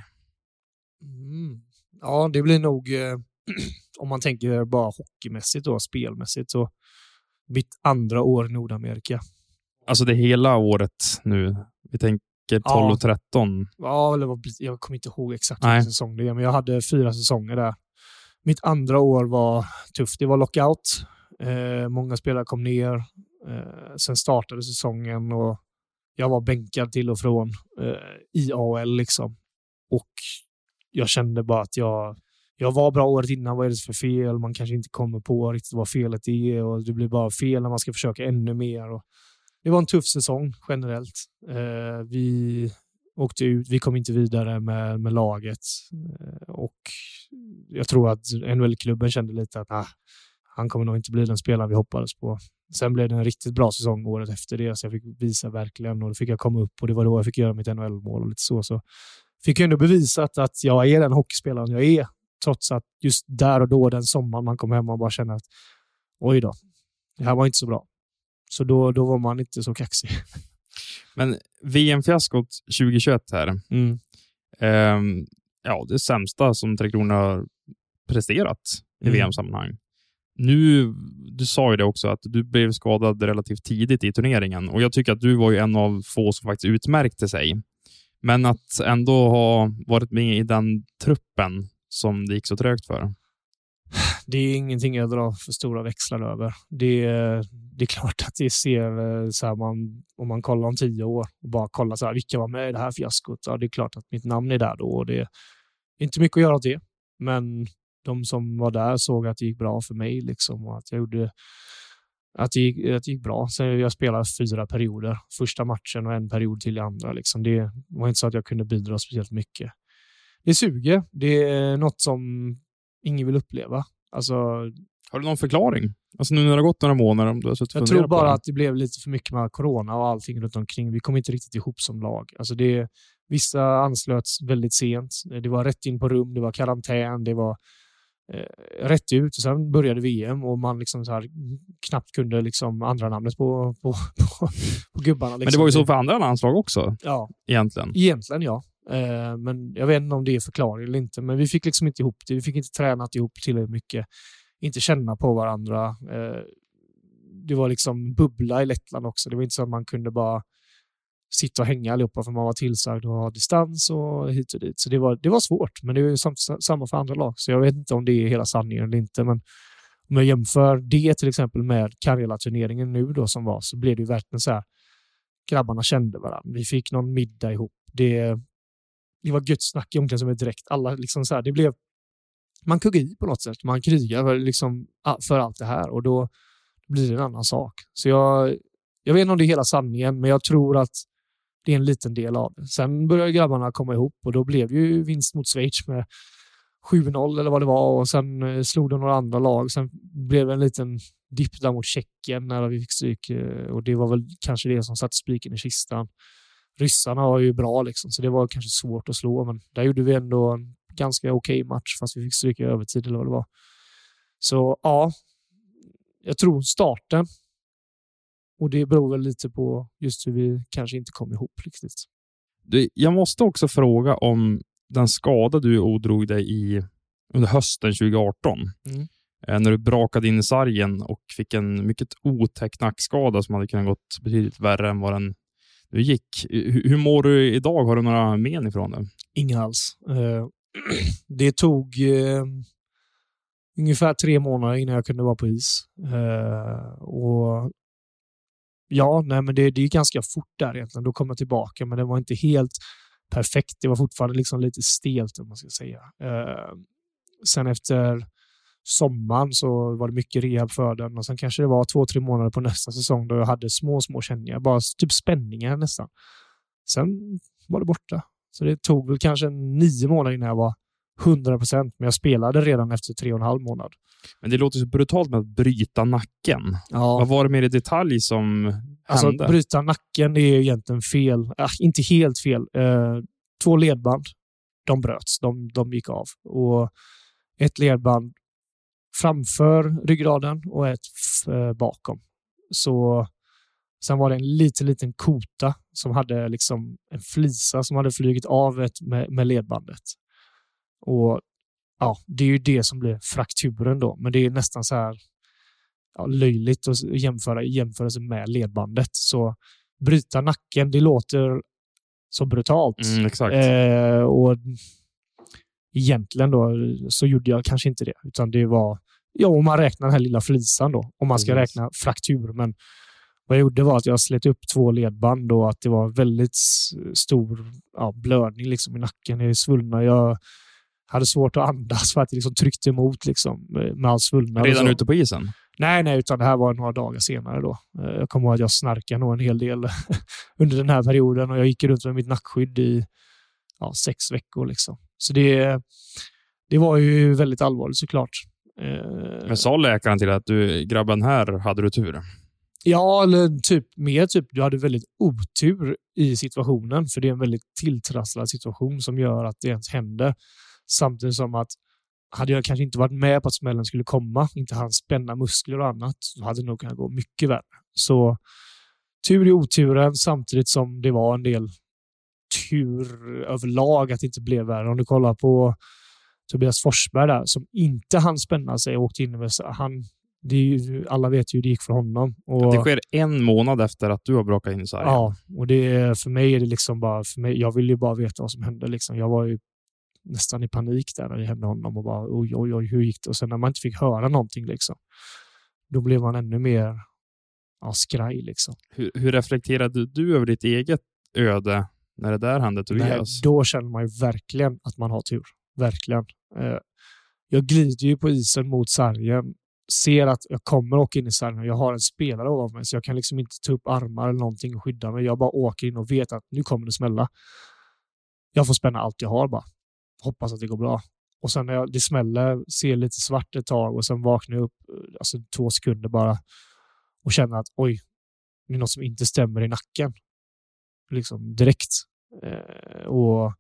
Ja, det blir nog om man tänker bara hockeymässigt och spelmässigt, så mitt andra år i Nordamerika. Alltså det hela året nu. Vi tänker 12 och 13. Ja, eller jag kommer inte ihåg exakt vilken säsong det är, men jag hade 4 säsonger där. Mitt andra år var tufft. Det var lockout. Många spelare kom ner. Sen startade säsongen och jag var bänkad till och från i AHL liksom. Och jag kände bara att jag var bra året innan. Vad är det för fel? Man kanske inte kommer på riktigt vad felet är, och det blir bara fel när man ska försöka ännu mer. Och det var en tuff säsong generellt. Vi åkte ut. Vi kom inte vidare med laget. Och jag tror att NHL-klubben kände lite att han kommer nog inte bli den spelaren vi hoppades på. Sen blev det en riktigt bra säsong året efter det, så jag fick visa verkligen, och då fick jag komma upp, och det var då jag fick göra mitt NHL-mål och lite så fick jag ändå bevisat att jag är den hockeyspelaren jag är, trots att just där och då den sommaren man kom hem och bara kände att oj då, det här var inte så bra. Så då var man inte så kaxig. Men VM-fiaskot 2021 här. Det sämsta som 3 Kronor har presterat i VM-sammanhang. Nu, du sa ju det också, att du blev skadad relativt tidigt i turneringen. Och jag tycker att du var ju en av få som faktiskt utmärkte sig. Men att ändå ha varit med i den truppen som det gick så trögt för. Det är ingenting jag drar för stora växlar över. Det är klart att det ser så här, om man kollar om 10 år och bara kollar så här, vilka var med i det här fiaskot. Ja, det är klart att mitt namn är där då, och det är inte mycket att göra åt det. Men de som var där såg att det gick bra för mig liksom, och att jag gjorde att det gick bra. Sen jag spelade 4 perioder. Första matchen och en period till i andra. Liksom. Det var inte så att jag kunde bidra speciellt mycket. Det suger. Det är något som ingen vill uppleva. Alltså, har du någon förklaring? Alltså nu när det har gått några månader, om du har suttit och jag tror bara att det blev lite för mycket med corona och allting runt omkring. Vi kom inte riktigt ihop som lag. Alltså vissa anslöts väldigt sent. Det var rätt in på rum, det var karantän, det var rätt ut, och sen började VM och man liksom så här knappt kunde liksom andra namnet på gubbarna. Liksom. Men det var ju så för andra landslag också. Ja. Egentligen, ja. Men jag vet inte om det är förklaring eller inte. Men vi fick liksom inte ihop det. Vi fick inte tränat ihop tillräckligt mycket. Inte känna på varandra. Det var liksom bubbla i Lettland också. Det var inte så att man kunde bara sitta och hänga allihopa för man var tillsagd och ha distans och hit och dit. Så det var svårt, men det är ju samma för andra lag. Så jag vet inte om det är hela sanningen eller inte, men om jag jämför det till exempel med Karjala-turneringen nu då som var, så blev det ju verkligen så här, grabbarna kände varandra. Vi fick någon middag ihop. Det var gött snack egentligen som är direkt. Alla liksom så här, det blev, man kuggar i på något sätt. Man krigar liksom för allt det här och då blir det en annan sak. Så jag vet inte om det är hela sanningen, men jag tror att det är en liten del av det. Sen började grabbarna komma ihop och då blev ju vinst mot Schweiz med 7-0 eller vad det var, och sen slog de några andra lag. Sen blev det en liten dipp där mot Tjeckien när vi fick stryk, och det var väl kanske det som satte spiken i kistan. Ryssarna var ju bra liksom, så det var kanske svårt att slå, men där gjorde vi ändå en ganska okej match fast vi fick stryka i övertid eller vad det var. Så ja, jag tror starten, och det beror väl lite på just hur vi kanske inte kom ihop riktigt. Jag måste också fråga om den skada du ådrog dig under hösten 2018. När du brakade in i sargen och fick en mycket otäck nackskada som hade kunnat gått betydligt värre än vad den nu gick. Hur mår du idag? Har du några men ifrån det? Inga alls. Det tog ungefär 3 månader innan jag kunde vara på is. Och ja, nej, men det är ganska fort där egentligen. Då kom jag tillbaka, men det var inte helt perfekt. Det var fortfarande liksom lite stelt om man ska säga. Sen efter sommaren så var det mycket rehab för den, och sen kanske det var 2-3 månader på nästa säsong då jag hade små känningar, bara typ spänningar nästan. Sen var det borta. Så det tog väl kanske 9 månader innan jag var 100%, men jag spelade redan efter 3,5 månader. Men det låter så brutalt med att bryta nacken. Ja. Vad var det mer i detalj som hände? Att bryta nacken är egentligen fel. Inte helt fel. 2 ledband, de bröts. De gick av. Och ett ledband framför ryggraden och ett bakom. Så sen var det en liten kota som hade liksom en flisa som hade flugit av med ledbandet. Och ja, det är ju det som blir frakturen då. Men det är nästan så här löjligt att jämförelse med ledbandet. Så bryta nacken, det låter så brutalt. Exakt. Och egentligen då så gjorde jag kanske inte det. Utan det var, om man räknar den här lilla flisan då. Om man ska räkna fraktur. Men vad jag gjorde var att jag slet upp 2 ledband och att det var väldigt stor blödning liksom i nacken. Jag svullnade. Jag hade svårt att andas för att det liksom tryckte emot liksom, med all svullnad. Redan ute på isen? Nej, utan det här var några dagar senare då. Jag kommer ihåg att jag snarkade nog en hel del under den här perioden, och jag gick runt med mitt nackskydd i 6 veckor liksom. Så det var ju väldigt allvarligt såklart. Men sa läkaren till att grabben här hade du tur? Ja, eller du hade väldigt otur i situationen, för det är en väldigt tilltrasslad situation som gör att det ens händer. Samtidigt som att hade jag kanske inte varit med på att smällen skulle komma, inte hann spänna muskler och annat, så hade det nog kunnat gå mycket värre. Så tur i oturen, samtidigt som det var en del tur överlag att det inte blev värre. Om du kollar på Tobias Forsberg där, som inte hann spänna sig och åkte in med alla vet ju hur det gick för honom. Och, det sker 1 månad efter att du har brakat in i sargen. Ja, och för mig är det liksom bara, jag vill ju bara veta vad som hände liksom. Jag var ju nästan i panik där när det hände honom och bara oj, hur gick det? Och sen när man inte fick höra någonting liksom, då blev man ännu mer skraj liksom. Hur reflekterade du över ditt eget öde när det där hände, Tobias? Då känner man ju verkligen att man har tur. Verkligen. Jag glider ju på isen mot sargen, ser att jag kommer åka in i sargen och jag har en spelare ovanför mig, så jag kan liksom inte ta upp armar eller någonting och skydda mig. Jag bara åker in och vet att nu kommer det smälla. Jag får spänna allt jag har bara. Hoppas att det går bra. Och sen när det smäller, ser lite svart ett tag och sen vaknar jag upp 2 sekunder bara och känner att oj, det är något som inte stämmer i nacken. Liksom direkt. Och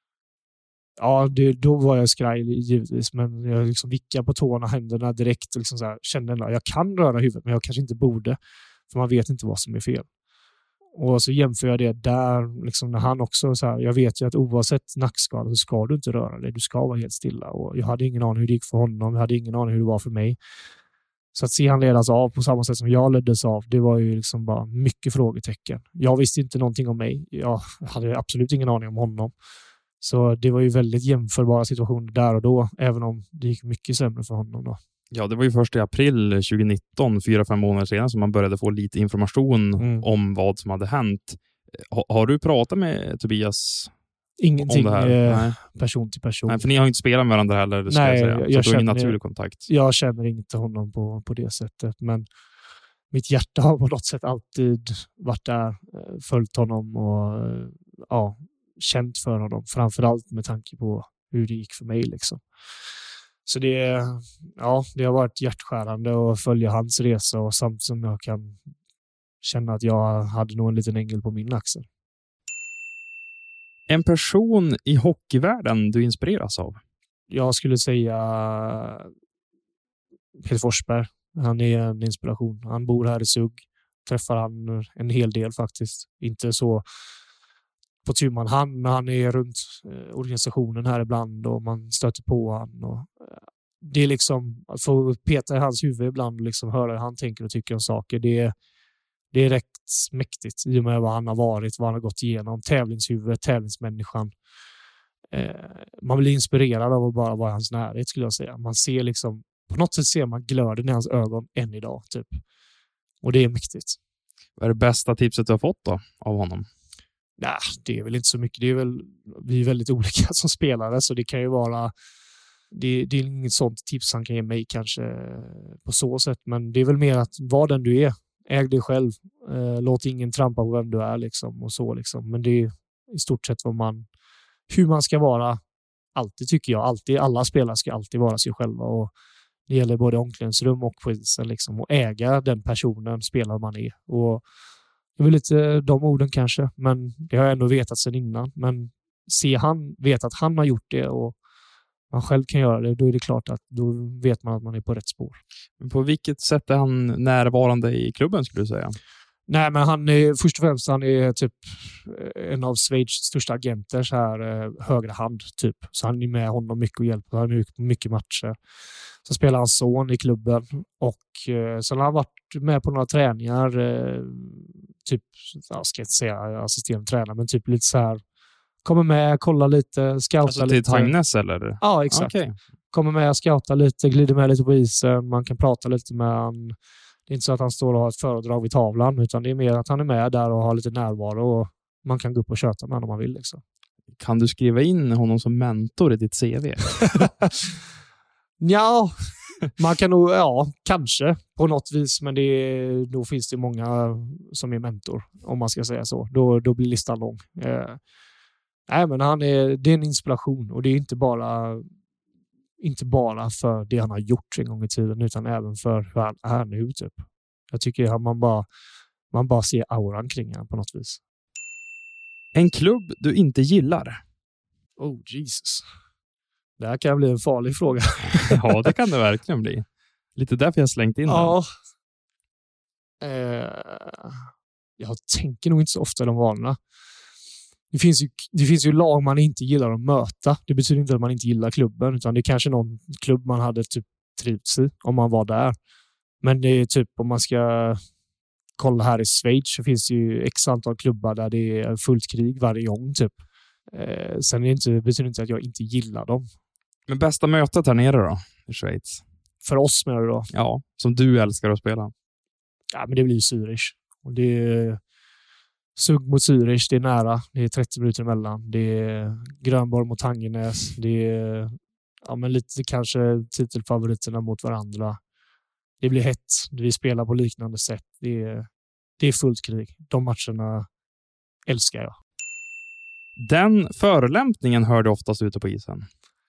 ja, då var jag skraj givetvis, men jag liksom vickade på tårna, händerna direkt och liksom så här, kände att jag kan röra huvudet, men jag kanske inte borde, för man vet inte vad som är fel. Och så jämför jag det där, liksom när han också så här, jag vet ju att oavsett nackskada så ska du inte röra dig, du ska vara helt stilla. Och jag hade ingen aning hur det gick för honom, jag hade ingen aning hur det var för mig. Så att se han ledas av på samma sätt som jag leddes av, det var ju liksom bara mycket frågetecken. Jag visste inte någonting om mig, jag hade absolut ingen aning om honom. Så det var ju väldigt jämförbara situationer där och då, även om det gick mycket sämre för honom då. Ja, det var ju först i april 2019, 4-5 månader sedan, som man började få lite information om vad som hade hänt. Har du pratat med Tobias Ingenting om det här? person till person. Nej, för ni har inte spelat med varandra heller. Nej, jag så det är ingen naturlig kontakt. Jag känner inte honom på det sättet, men mitt hjärta har på något sätt alltid varit där, följt honom och ja, känt för honom. Framförallt med tanke på hur det gick för mig liksom. Så det har varit hjärtskärande att följa hans resa, och samt som jag kan känna att jag hade nog en liten ängel på min axel. En person i hockeyvärlden du inspireras av? Jag skulle säga Peter Forsberg. Han är en inspiration. Han bor här i Sugg. Träffar han en hel del faktiskt. Inte så på tu man hand, men han är runt organisationen här ibland och man stöter på han. Och det är liksom att få peta i hans huvud ibland och liksom höra hur han tänker och tycker om saker. Det är rätt mäktigt i och med vad han har varit, vad han har gått igenom. Tävlingshuvudet, tävlingsmänniskan. Man blir inspirerad av att bara vara i hans närhet, skulle jag säga. Man ser liksom, på något sätt ser man glöden i hans ögon än idag typ. Och det är mäktigt. Vad är det bästa tipset du har fått då av honom? Nej, det är väl inte så mycket. Vi är väldigt olika som spelare, så det kan ju vara det är inget sånt tips han kan ge mig kanske på så sätt, men det är väl mer att var den du är, äg dig själv, låt ingen trampa på vem du är liksom, och så liksom. Men det är i stort sett hur man ska vara alltid, tycker jag. Alla spelare ska alltid vara sig själva, och det gäller både omklädningsrum och på isen liksom, och äga den personen, spelare man är. Och det är väl lite de orden kanske, men det har jag ändå vetat sedan innan. Men vet att han har gjort det och man själv kan göra det, då är det klart att då vet man att man är på rätt spår. Men på vilket sätt är han närvarande i klubben, skulle du säga? Nej, men han är först och främst typ en av Schweiz största agenter, så här högra hand typ. Så han är med honom mycket och hjälper. Han är mycket matcher. Så spelar hans son i klubben, och sen har han varit med på några träningar, typ, jag ska inte säga assisterande tränare, men typ lite så här, kommer med, kolla lite, scouta alltså lite. Till Tangnes eller? Ja, exakt. Okay. Kommer med, scouta lite, glider med lite på isen, man kan prata lite med han. Det är inte så att han står och har ett föredrag vid tavlan, utan det är mer att han är med där och har lite närvaro, och man kan gå upp och köta med honom om man vill liksom. Kan du skriva in honom som mentor i ditt CV? Ja, man kan nog, kanske på något vis, men då finns det många som är mentor, om man ska säga så. Då blir listan lång. Nej, men det är en inspiration, och det är inte bara för det han har gjort en gång i tiden, utan även för hur han är nu typ. Jag tycker att man bara ser auran kring han på något vis. En klubb du inte gillar? Oh Jesus. Det här kan bli en farlig fråga. Ja, det kan det verkligen bli. Lite därför jag slängt in den. Ja. Jag tänker nog inte så ofta de vanorna. Det finns ju lag man inte gillar att möta. Det betyder inte att man inte gillar klubben, utan det är kanske någon klubb man hade typ trivts i om man var där. Men det är typ, om man ska kolla här i Schweiz, så finns det ju x antal klubbar där det är fullt krig varje gång typ. Sen betyder inte att jag inte gillar dem. Men bästa mötet här nere då, i Schweiz? För oss menar du då? Ja, som du älskar att spela. Ja, men det blir ju Zürich. Och det är Sugg mot Zürich, det är nära. Det är 30 minuter emellan. Det är Grönborg mot Tangenäs. Det är men lite kanske titelfavoriterna mot varandra. Det blir hett. Vi spelar på liknande sätt. Det är fullt krig. De matcherna älskar jag. Den förolämpningen hör du oftast ute på isen.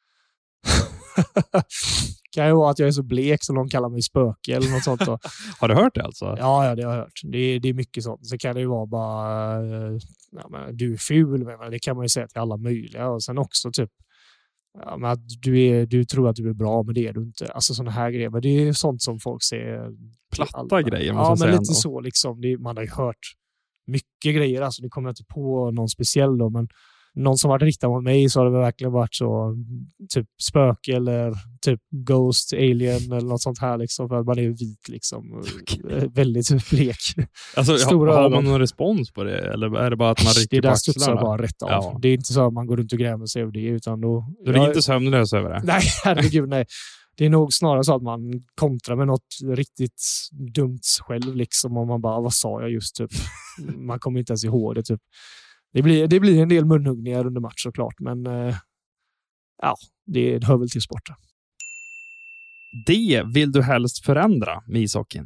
Kan ju vara att jag är så blek så de kallar mig spöke eller något sånt då. Har du hört det alltså? Ja, det har jag hört. Det är mycket sånt. Så kan det ju vara bara men du är ful, men det kan man ju säga till alla möjliga. Och sen också typ men att du tror att du är bra, men det är du inte. Alltså sådana här grejer. Men det är sånt som folk säger. Platta grejer. Ja, men lite så liksom. Man har ju hört mycket grejer. Alltså, det kommer jag inte på någon speciell då, men någon som varit riktad mot mig så har det verkligen varit så typ spöke eller typ ghost, alien eller något sånt här liksom, för att man är vit liksom. Väldigt blek. Alltså, har man någon respons på det? Eller är det bara att man rycker på axlarna? Det där studsar bara rätt av. Ja. Det är inte så att man går runt och grämer sig över det, utan då... Du är inte sömnlös över det? Nej, herregud, nej. Det är nog snarare så att man kontrar med något riktigt dumt själv liksom, och man bara, vad sa jag just typ? Man kommer inte ens ihåg det typ. Det blir en del munhuggningar under match såklart, men ja, det hör väl till sporten. Det vill du helst förändra med ishockeyn?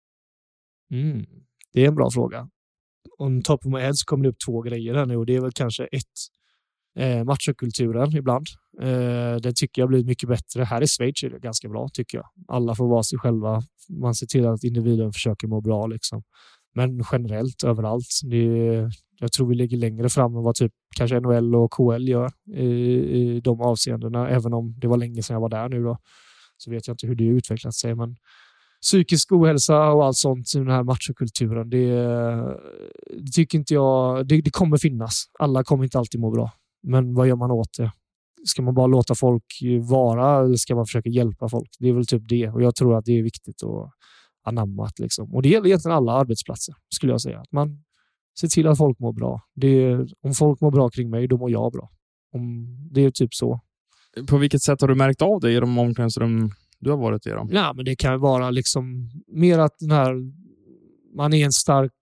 Det är en bra fråga. On top of my head så kommer det upp 2 grejer här nu, och det är väl kanske matchkulturen ibland. Det tycker jag blir mycket bättre. Här i Schweiz är det ganska bra tycker jag. Alla får vara sig själva. Man ser till att individen försöker må bra liksom. Men generellt överallt. Jag tror vi ligger längre fram än vad typ kanske NHL och KL gör i de avseendena. Även om det var länge sedan jag var där nu då. Så vet jag inte hur det utvecklat sig. Men psykisk ohälsa och allt sånt i den här matchkulturen, det tycker inte jag. Det kommer finnas. Alla kommer inte alltid må bra. Men vad gör man åt det? Ska man bara låta folk vara, eller ska man försöka hjälpa folk? Det är väl typ det. Och jag tror att det är viktigt att anamma liksom. Och det gäller egentligen alla arbetsplatser, skulle jag säga. Att man ser till att folk mår bra. Om folk mår bra kring mig, då mår jag bra. Det är typ så. På vilket sätt har du märkt av det i de omklädningsrum du har varit i dem? Ja, men det kan vara liksom mer att man är en stark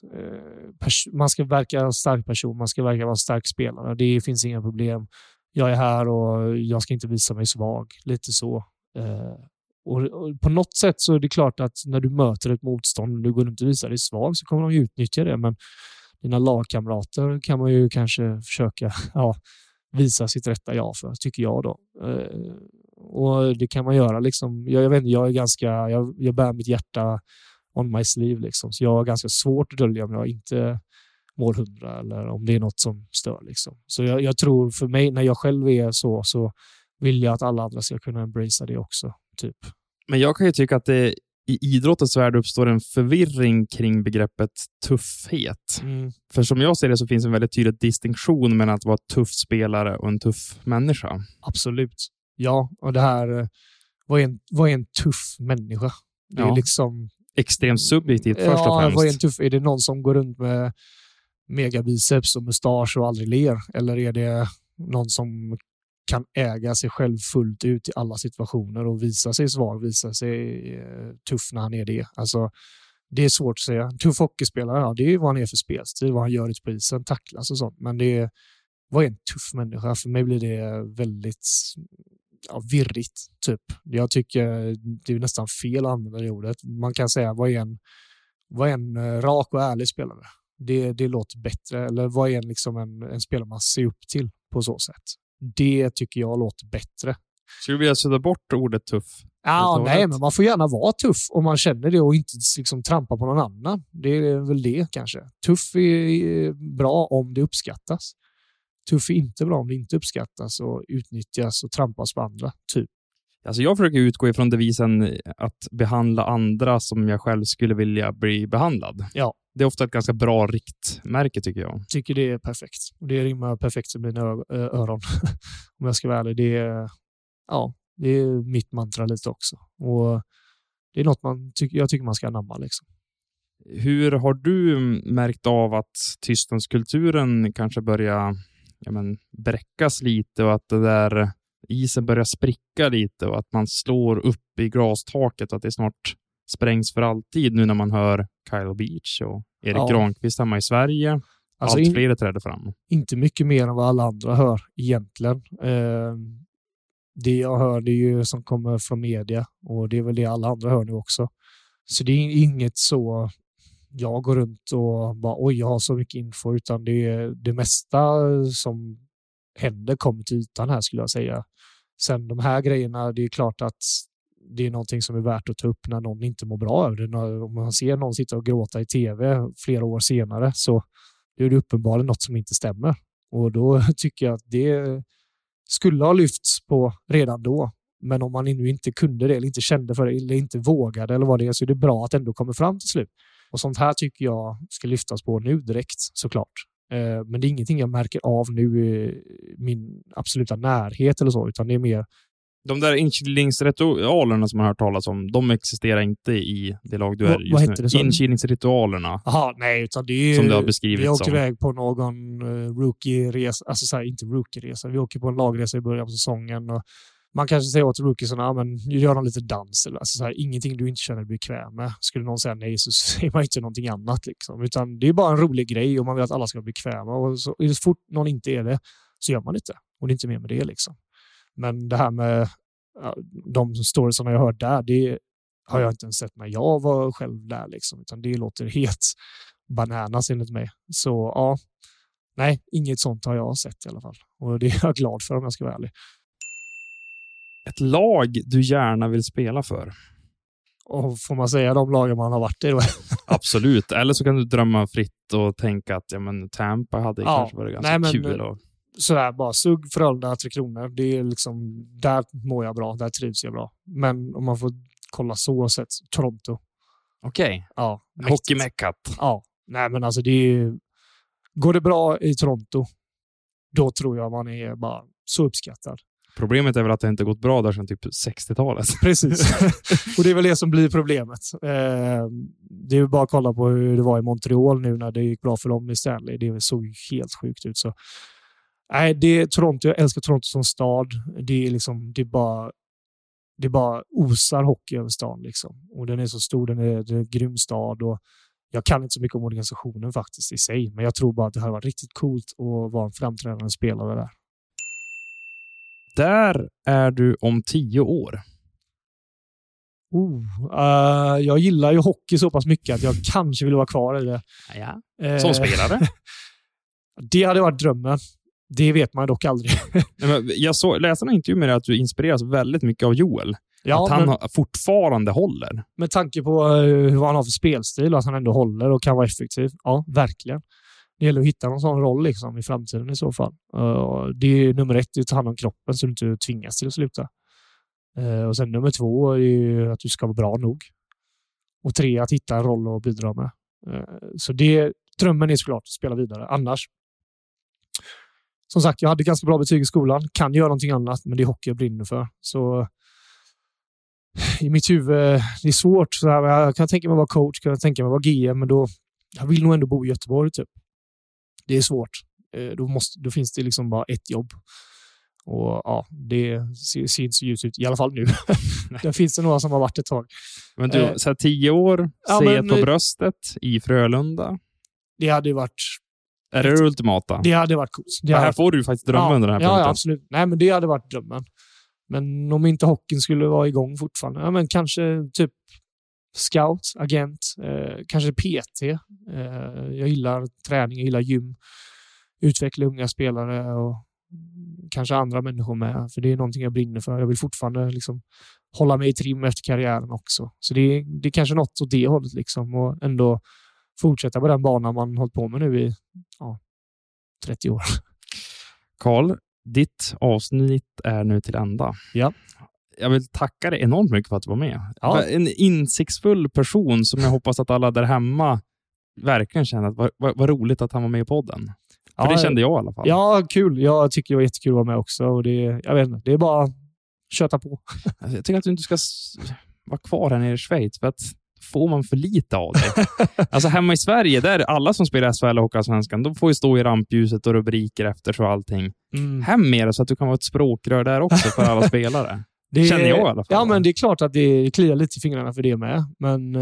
man ska verka en stark person, man ska verka vara en stark spelare. Det finns inga problem. Jag är här och jag ska inte visa mig svag. Lite så. Och på något sätt så är det klart att när du möter ett motstånd och du går runt och visar dig svag, så kommer de ju utnyttja det. Men dina lagkamrater kan man ju kanske försöka visa sitt rätta jag för, tycker jag då. Och det kan man göra liksom. Jag vet inte, jag bär mitt hjärta on my sleeve liksom. Så jag har ganska svårt att dölja om jag inte mår 100 eller om det är något som stör liksom. Så jag tror för mig, när jag själv är så vill jag att alla andra ska kunna embracea det också, typ. Men jag kan ju tycka att det i idrottens värld uppstår en förvirring kring begreppet tuffhet. För som jag ser det så finns en väldigt tydlig distinktion mellan att vara tuff spelare och en tuff människa. Absolut. Ja, och det här, vad är en tuff människa? Det är liksom extremt subjektivt först och främst. Vad är en tuff? Är det någon som går runt med megabiceps och mustasch och aldrig ler? Eller är det någon som kan äga sig själv fullt ut i alla situationer och visa sig svag, visa sig tuff när han är det? Alltså, det är svårt att säga. Tuff hockeyspelare, det är vad han är för spelstil, vad han gör ute på isen, tacklas och sånt. Men vad är en tuff människa? För mig blir det väldigt virrigt, typ. Jag tycker det är nästan fel att använda det ordet. Man kan säga, vad är en rak och ärlig spelare? Det låter bättre. Eller vad är liksom en spelare man ser upp till på så sätt? Det tycker jag låter bättre. Skulle du vilja sudda bort ordet tuff? Ja, nej, men man får gärna vara tuff om man känner det och inte liksom trampa på någon annan. Det är väl det kanske. Tuff är bra om det uppskattas. Tuff är inte bra om det inte uppskattas och utnyttjas och trampas på andra, typ. Alltså jag försöker utgå ifrån devisen att behandla andra som jag själv skulle vilja bli behandlad. Ja. Det är ofta ett ganska bra riktmärke, tycker jag. Tycker det är perfekt. Och det rimmar perfekt med mina öron. Om jag ska vara ärlig. Det är mitt mantra lite också. Och det är något jag tycker man ska anamma liksom. Hur har du märkt av att tystnadskulturen kanske börjar bräckas lite och att det där isen börjar spricka lite och att man slår upp i glastaket och att det snart sprängs för alltid nu när man hör Kyle Beach och Erik Granqvist hemma i Sverige. Alltså allt fler träder fram. Inte mycket mer än vad alla andra hör egentligen. Det jag hör det är ju som kommer från media och det är väl det alla andra hör nu också. Så det är inget så jag går runt och bara jag har så mycket info, utan det mesta som händer kommer till ytan här, skulle jag säga. Sen de här grejerna, det är klart att det är någonting som är värt att ta upp när någon inte mår bra över det. Om man ser någon sitta och gråta i tv flera år senare, så är det uppenbarligen något som inte stämmer. Och då tycker jag att det skulle ha lyfts på redan då. Men om man nu inte kunde det, eller inte kände för det, eller inte vågade, eller vad det är, så är det bra att det ändå kommer fram till slut. Och sånt här tycker jag ska lyftas på nu direkt, såklart. Men det är ingenting jag märker av nu i min absoluta närhet eller så, utan det är mer... De där inkilningsritualerna som man har hört talas om, de existerar inte i det lag du är just vad heter nu. det? Inkilningsritualerna. Jaha, nej, utan det är som du har beskrivit vi åker som. iväg på någon rookie-resa, alltså så här, inte rookie-resa, vi åker på en lagresa i början på säsongen och man kanske säger åt rookiesarna, men gör någon liten dans eller alltså så här, ingenting du inte känner dig bekväm med. Skulle någon säga nej så säger man inte någonting annat liksom, utan det är bara en rolig grej och man vill att alla ska vara bekväma och så fort någon inte är det så gör man inte och det är inte mer med det liksom. Men det här med de stories som jag har hört där, det har jag inte ens sett när jag var själv där liksom, utan det låter helt bananas enligt mig. Så ja, nej, inget sånt har jag sett i alla fall. Och det är jag glad för om jag ska vara ärlig. Ett lag du gärna vill spela för? Och får man säga de lagen man har varit i då? Absolut. Eller så kan du drömma fritt och tänka att ja, men Tampa hade kanske varit ganska kul. Och... Sådär bara, Sugg, Frölunda, 3 Kronor. Det är liksom, där mår jag bra, där trivs jag bra. Men om man får kolla så sett, Toronto. Okej. Ja. Hockeymeckat. Ja. Nej men alltså det är... Går det bra i Toronto, då tror jag man är bara så uppskattad. Problemet är väl att det inte gått bra där sedan typ 60-talet. Precis. Och det är väl det som blir problemet. Det är ju bara att kolla på hur det var i Montreal nu när det gick bra för dem i Stanley. Det såg ju helt sjukt ut. Så. Nej, det är Toronto. Jag älskar Toronto som stad. Det är liksom, det bara osar hockey över stan liksom. Och den är så stor, det är en grym stad och jag kan inte så mycket om organisationen faktiskt i sig, men jag tror bara att det har varit riktigt coolt att vara en framträdande spelare där. Där är du om 10 år. Jag gillar ju hockey så pass mycket att jag kanske vill vara kvar i det. Ja. Som spelare? Det hade varit drömmen. Det vet man dock aldrig. Jag läste en intervju med dig att du inspireras väldigt mycket av Joel. Ja, att han fortfarande håller. Med tanke på hur han har för spelstil och att han ändå håller och kan vara effektiv. Ja, verkligen. Det gäller att hitta någon sån roll liksom, i framtiden i så fall. Det är nummer 1, att ta hand om kroppen så du inte tvingas till att sluta. Och sen nummer 2 är att du ska vara bra nog. Och 3, att hitta en roll att bidra med. Så drömmen är såklart att spela vidare. Annars, som sagt, jag hade ganska bra betyg i skolan. Kan göra någonting annat, men det är hockey jag brinner för. Så i mitt huvud, det är svårt. Så här, jag kan tänka mig att vara coach, kan jag tänka mig att vara GM, men då, jag vill nog ändå bo i Göteborg typ. Det är svårt. Då finns det liksom bara ett jobb. Och ja, det ser inte så ljust ut. I alla fall nu. Där finns det några som har varit ett tag. Men du, så här 10 år, se på bröstet i Frölunda. Det hade varit... Är det ultimata? Det hade varit coolt. Här får du faktiskt drömmen under den här punkten. Ja, absolut. Nej, men det hade varit drömmen. Men om inte hockeyn skulle vara igång fortfarande. Ja, men kanske typ scout, agent, kanske PT. Jag gillar träning, jag gillar gym. Utveckla unga spelare och kanske andra människor med. För det är någonting jag brinner för. Jag vill fortfarande liksom hålla mig i trim efter karriären också. Så det är kanske något åt det hållet liksom. Och ändå fortsätta på den banan man hållit på med nu i 30 år. Carl, ditt avsnitt är nu till ända. Ja. Jag vill tacka dig enormt mycket för att du var med. Ja. En insiktsfull person som jag hoppas att alla där hemma verkligen känner att vad roligt att han var med i podden. För det kände jag i alla fall. Ja, kul. Jag tycker det var jättekul att vara med också. Och jag vet inte, det är bara att köta på. Jag tycker att du inte ska vara kvar här nere i Schweiz för att får man för lite av det. Alltså hemma i Sverige, där alla som spelar SHL och Hockeyallsvenskan, de får ju stå i rampljuset och rubriker efter så allting. Hem med det så att du kan vara ett språkrör där också för alla spelare. Det känner jag i alla fall. Ja, men det är klart att det kliar lite i fingrarna för det med. Men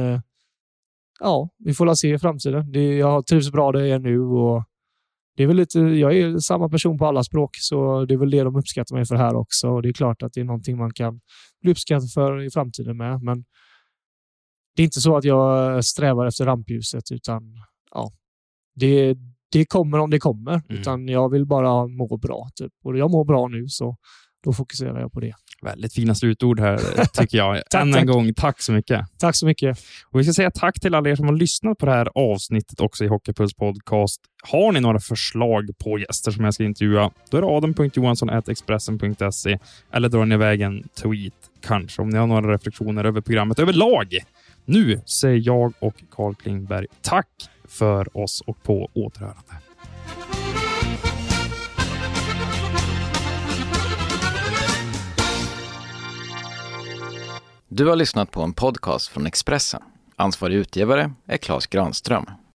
ja, vi får se i framtiden. Jag trivs bra där jag är nu och det är väl lite, jag är samma person på alla språk så det är väl det de uppskattar mig för här också. Och det är klart att det är någonting man kan bli uppskattad för i framtiden med. Men det är inte så att jag strävar efter rampljuset utan ja, det kommer om det kommer. Utan jag vill bara må bra typ. Och jag mår bra nu så då fokuserar jag på det. Väldigt fina slutord här tycker jag. Än en gång, tack så mycket. Tack så mycket. Och vi ska säga tack till alla er som har lyssnat på det här avsnittet också i Hockeypuls podcast. Har ni några förslag på gäster som jag ska intervjua, då är det adam.johansson@expressen.se eller drar ni iväg en tweet kanske om ni har några reflektioner över programmet överlag. Nu säger jag och Carl Klingberg tack för oss och på återhörande. Du har lyssnat på en podcast från Expressen. Ansvarig utgivare är Claes Granström.